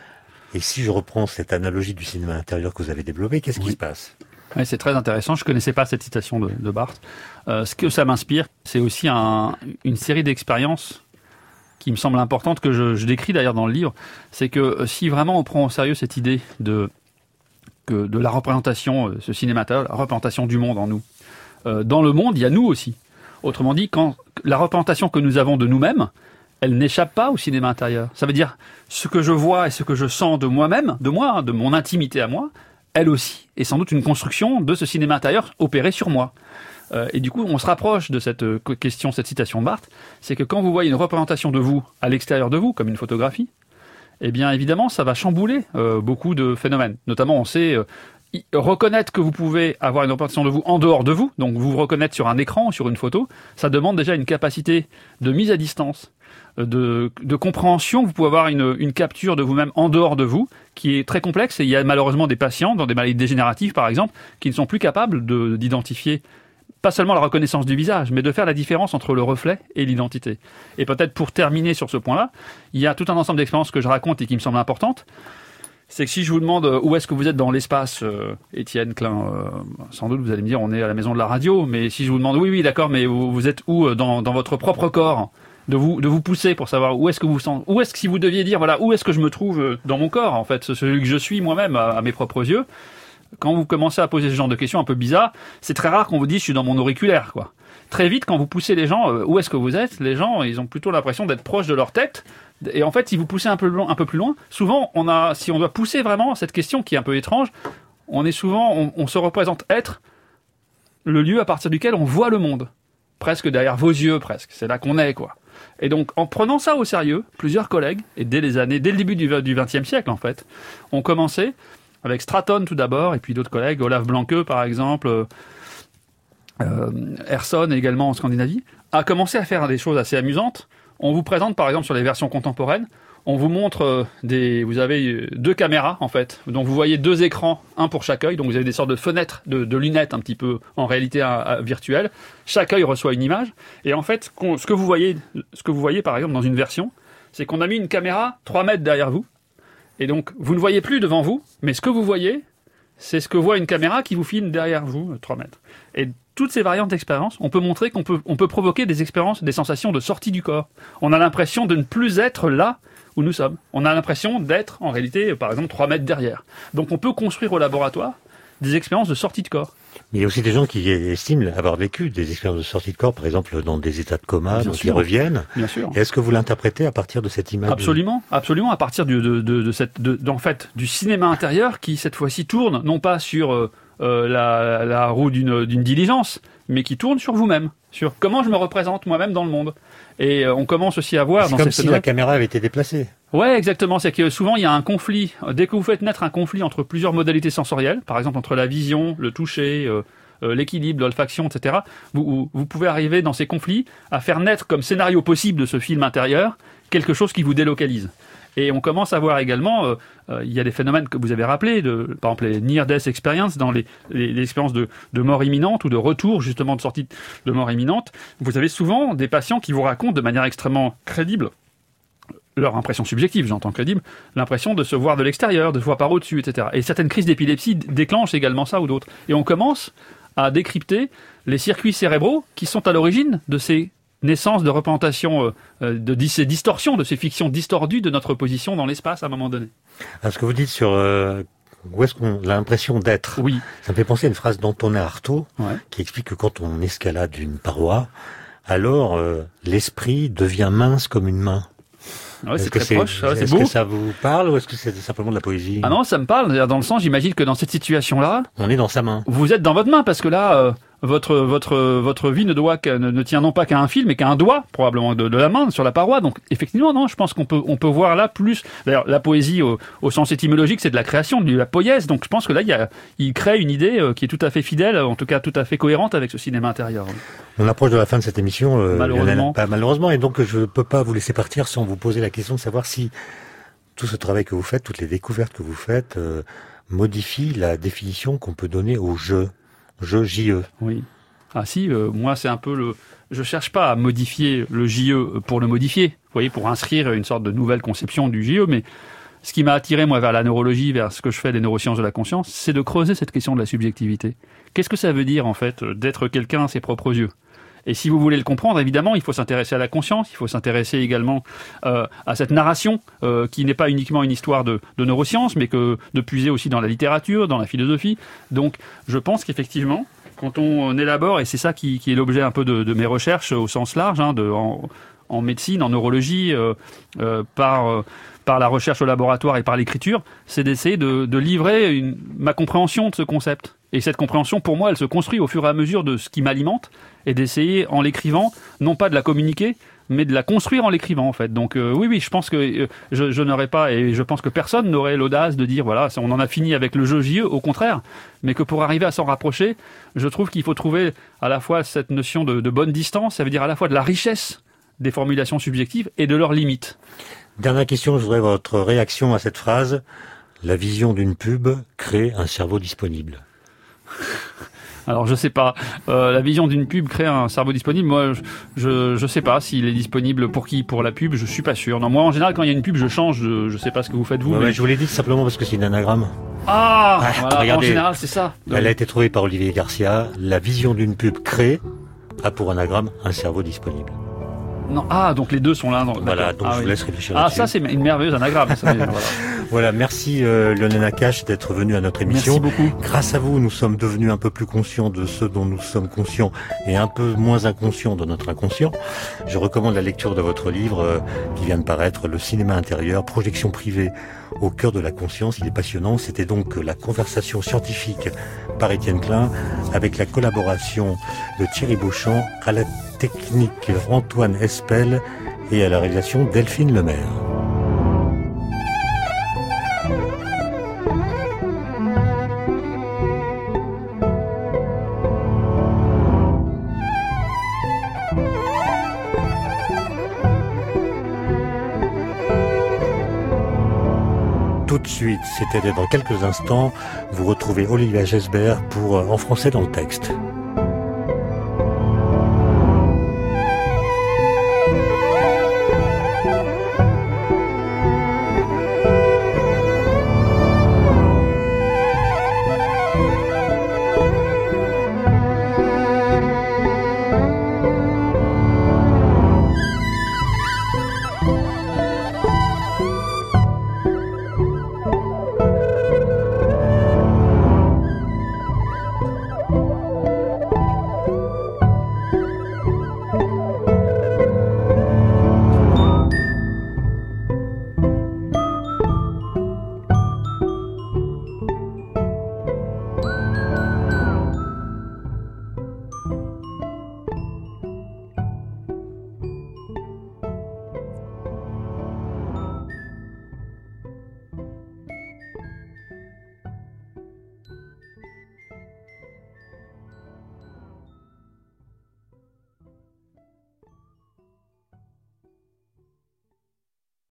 Et si je reprends cette analogie du cinéma intérieur que vous avez développée, qu'est-ce qui se passe ? Ouais, c'est très intéressant. Je connaissais pas cette citation de Barthes. Ce que ça m'inspire, c'est aussi une série d'expériences qui me semble importante, que je décris d'ailleurs dans le livre. C'est que si vraiment on prend au sérieux cette idée de la représentation, ce cinéma intérieur, la représentation du monde en nous, dans le monde, il y a nous aussi. Autrement dit, quand la représentation que nous avons de nous-mêmes, elle n'échappe pas au cinéma intérieur. Ça veut dire, ce que je vois et ce que je sens de moi-même, de mon intimité à moi, elle aussi est sans doute une construction de ce cinéma intérieur opéré sur moi. Et du coup, on se rapproche de cette question, cette citation de Barthes, c'est que quand vous voyez une représentation de vous à l'extérieur de vous, comme une photographie, eh bien évidemment, ça va chambouler beaucoup de phénomènes. Notamment, on sait reconnaître que vous pouvez avoir une représentation de vous en dehors de vous, donc vous reconnaître sur un écran ou sur une photo, ça demande déjà une capacité de mise à distance, de compréhension. Vous pouvez avoir une capture de vous-même en dehors de vous, qui est très complexe, et il y a malheureusement des patients, dans des maladies dégénératives par exemple, qui ne sont plus capables d'identifier pas seulement la reconnaissance du visage, mais de faire la différence entre le reflet et l'identité. Et peut-être pour terminer sur ce point-là, il y a tout un ensemble d'expériences que je raconte et qui me semblent importantes. C'est que si je vous demande où est-ce que vous êtes dans l'espace, Étienne Klein, sans doute vous allez me dire on est à la maison de la radio, mais si je vous demande oui d'accord, mais vous êtes où dans votre propre corps, de vous pousser pour savoir où est-ce que vous sentez, où est-ce que si vous deviez dire voilà où est-ce que je me trouve dans mon corps en fait, celui que je suis moi-même à mes propres yeux. Quand vous commencez à poser ce genre de questions un peu bizarres, c'est très rare qu'on vous dise je suis dans mon auriculaire quoi. Très vite quand vous poussez les gens où est-ce que vous êtes, les gens ils ont plutôt l'impression d'être proches de leur tête. Et en fait, si vous poussez un peu plus loin, souvent, si on doit pousser vraiment cette question qui est un peu étrange, on se représente être le lieu à partir duquel on voit le monde. Presque derrière vos yeux, presque. C'est là qu'on est, quoi. Et donc, en prenant ça au sérieux, plusieurs collègues, et dès le début du XXe siècle, en fait, ont commencé, avec Stratton tout d'abord, et puis d'autres collègues, Olaf Blanke, par exemple, Ersson également en Scandinavie, à commencer à faire des choses assez amusantes. On vous présente, par exemple, sur les versions contemporaines, on vous montre vous avez 2 caméras, en fait. Donc, vous voyez 2 écrans, un pour chaque œil. Donc, vous avez des sortes de fenêtres, de lunettes, un petit peu, en réalité virtuelle. Chaque œil reçoit une image. Et en fait, ce que vous voyez, par exemple, dans une version, c'est qu'on a mis une caméra 3 mètres derrière vous. Et donc, vous ne voyez plus devant vous, mais ce que vous voyez, c'est ce que voit une caméra qui vous filme derrière vous, 3 mètres. Et toutes ces variantes d'expérience, on peut montrer qu'on peut provoquer des expériences, des sensations de sortie du corps. On a l'impression de ne plus être là où nous sommes. On a l'impression d'être, en réalité, par exemple, 3 mètres derrière. Donc on peut construire au laboratoire des expériences de sortie de corps. Mais il y a aussi des gens qui estiment avoir vécu des expériences de sortie de corps, par exemple dans des états de coma, donc ils reviennent. Bien sûr. Et est-ce que vous l'interprétez à partir de cette image ? Absolument, à partir en fait, du cinéma intérieur qui, cette fois-ci, tourne, non pas sur la roue d'une diligence, mais qui tourne sur vous-même, sur comment je me représente moi-même dans le monde. Et on commence aussi à voir... C'est comme si la caméra avait été déplacée. Ouais, exactement. C'est que souvent, il y a un conflit. Dès que vous faites naître un conflit entre plusieurs modalités sensorielles, par exemple entre la vision, le toucher, l'équilibre, l'olfaction, etc., vous pouvez arriver dans ces conflits à faire naître comme scénario possible de ce film intérieur quelque chose qui vous délocalise. Et on commence à voir également, il y a des phénomènes que vous avez rappelés, par exemple les near-death experience, dans les expériences de mort imminente ou de retour justement de sortie de mort imminente. Vous avez souvent des patients qui vous racontent de manière extrêmement crédible leur impression subjective, j'entends crédible, l'impression de se voir de l'extérieur, de se voir par au-dessus, etc. Et certaines crises d'épilepsie déclenchent également ça ou d'autres. Et on commence à décrypter les circuits cérébraux qui sont à l'origine de ces naissances de représentation, de ces distorsions, de ces fictions distordues de notre position dans l'espace à un moment donné. Alors, ce que vous dites sur où est-ce qu'on a l'impression d'être, oui. Ça me fait penser à une phrase d'Antonin Artaud, qui explique que quand on escalade une paroi, alors l'esprit devient mince comme une main. Ouais, c'est très proche, c'est beau. Est-ce que ça vous parle ou est-ce que c'est simplement de la poésie ? Ah non, ça me parle, dans le sens, j'imagine que dans cette situation-là... On est dans sa main. Vous êtes dans votre main, parce que là, votre vie ne tient non pas qu'à un fil, mais qu'à un doigt, probablement, de la main, sur la paroi. Donc, effectivement, non, je pense qu'on peut voir là plus... D'ailleurs, la poésie, au sens étymologique, c'est de la création, de la poiesse. Donc, je pense que là, il crée une idée qui est tout à fait fidèle, en tout cas tout à fait cohérente avec ce cinéma intérieur. On approche de la fin de cette émission, malheureusement. Malheureusement, et donc je ne peux pas vous laisser partir sans vous poser la question de savoir si tout ce travail que vous faites, toutes les découvertes que vous faites, modifient la définition qu'on peut donner au jeu. Jeu JE. Oui. Ah si, moi c'est un peu je cherche pas à modifier le JE pour le modifier, vous voyez, pour inscrire une sorte de nouvelle conception du JE, mais ce qui m'a attiré, moi, vers la neurologie, vers ce que je fais des neurosciences de la conscience, c'est de creuser cette question de la subjectivité. Qu'est-ce que ça veut dire, en fait, d'être quelqu'un à ses propres yeux ? Et si vous voulez le comprendre, évidemment, il faut s'intéresser à la conscience, il faut s'intéresser également à cette narration qui n'est pas uniquement une histoire de neurosciences, mais que de puiser aussi dans la littérature, dans la philosophie. Donc, je pense qu'effectivement, quand on élabore, et c'est ça qui est l'objet un peu de mes recherches au sens large, en médecine, en neurologie, par la recherche au laboratoire et par l'écriture, c'est d'essayer de livrer ma compréhension de ce concept. Et cette compréhension, pour moi, elle se construit au fur et à mesure de ce qui m'alimente, et d'essayer, en l'écrivant, non pas de la communiquer, mais de la construire en l'écrivant, en fait. Donc oui, je pense que je n'aurais pas, et je pense que personne n'aurait l'audace de dire, voilà, on en a fini avec le jeu JE, au contraire, mais que pour arriver à s'en rapprocher, je trouve qu'il faut trouver à la fois cette notion de bonne distance, ça veut dire à la fois de la richesse des formulations subjectives et de leurs limites. Dernière question, je voudrais votre réaction à cette phrase. La vision d'une pub crée un cerveau disponible. Alors je sais pas, la vision d'une pub crée un cerveau disponible. Moi, je sais pas s'il est disponible pour qui, pour la pub. Je suis pas sûr. Non, moi en général, quand il y a une pub, je change. Je sais pas ce que vous faites vous. Mais je vous l'ai dit simplement parce que c'est un anagramme. Voilà, regardez, en général, c'est ça. Elle a été trouvée par Olivier Garcia. La vision d'une pub crée a pour anagramme un cerveau disponible. Non, donc les deux sont là. Voilà, donc je vous laisse réfléchir là-dessus. Ça c'est une merveilleuse anagramme. Ça, Voilà, merci Lionel Nakache d'être venu à notre émission. Merci beaucoup. Grâce à vous, nous sommes devenus un peu plus conscients de ce dont nous sommes conscients et un peu moins inconscients de notre inconscient. Je recommande la lecture de votre livre qui vient de paraître, Le cinéma intérieur, projection privée au cœur de la conscience. Il est passionnant. C'était donc la conversation scientifique par Étienne Klein avec la collaboration de Thierry Beauchamp, à la technique Antoine Espel et à la réalisation Delphine Lemaire. Tout de suite, c'était dans quelques instants, vous retrouvez Olivia Gesbert pour En français dans le texte.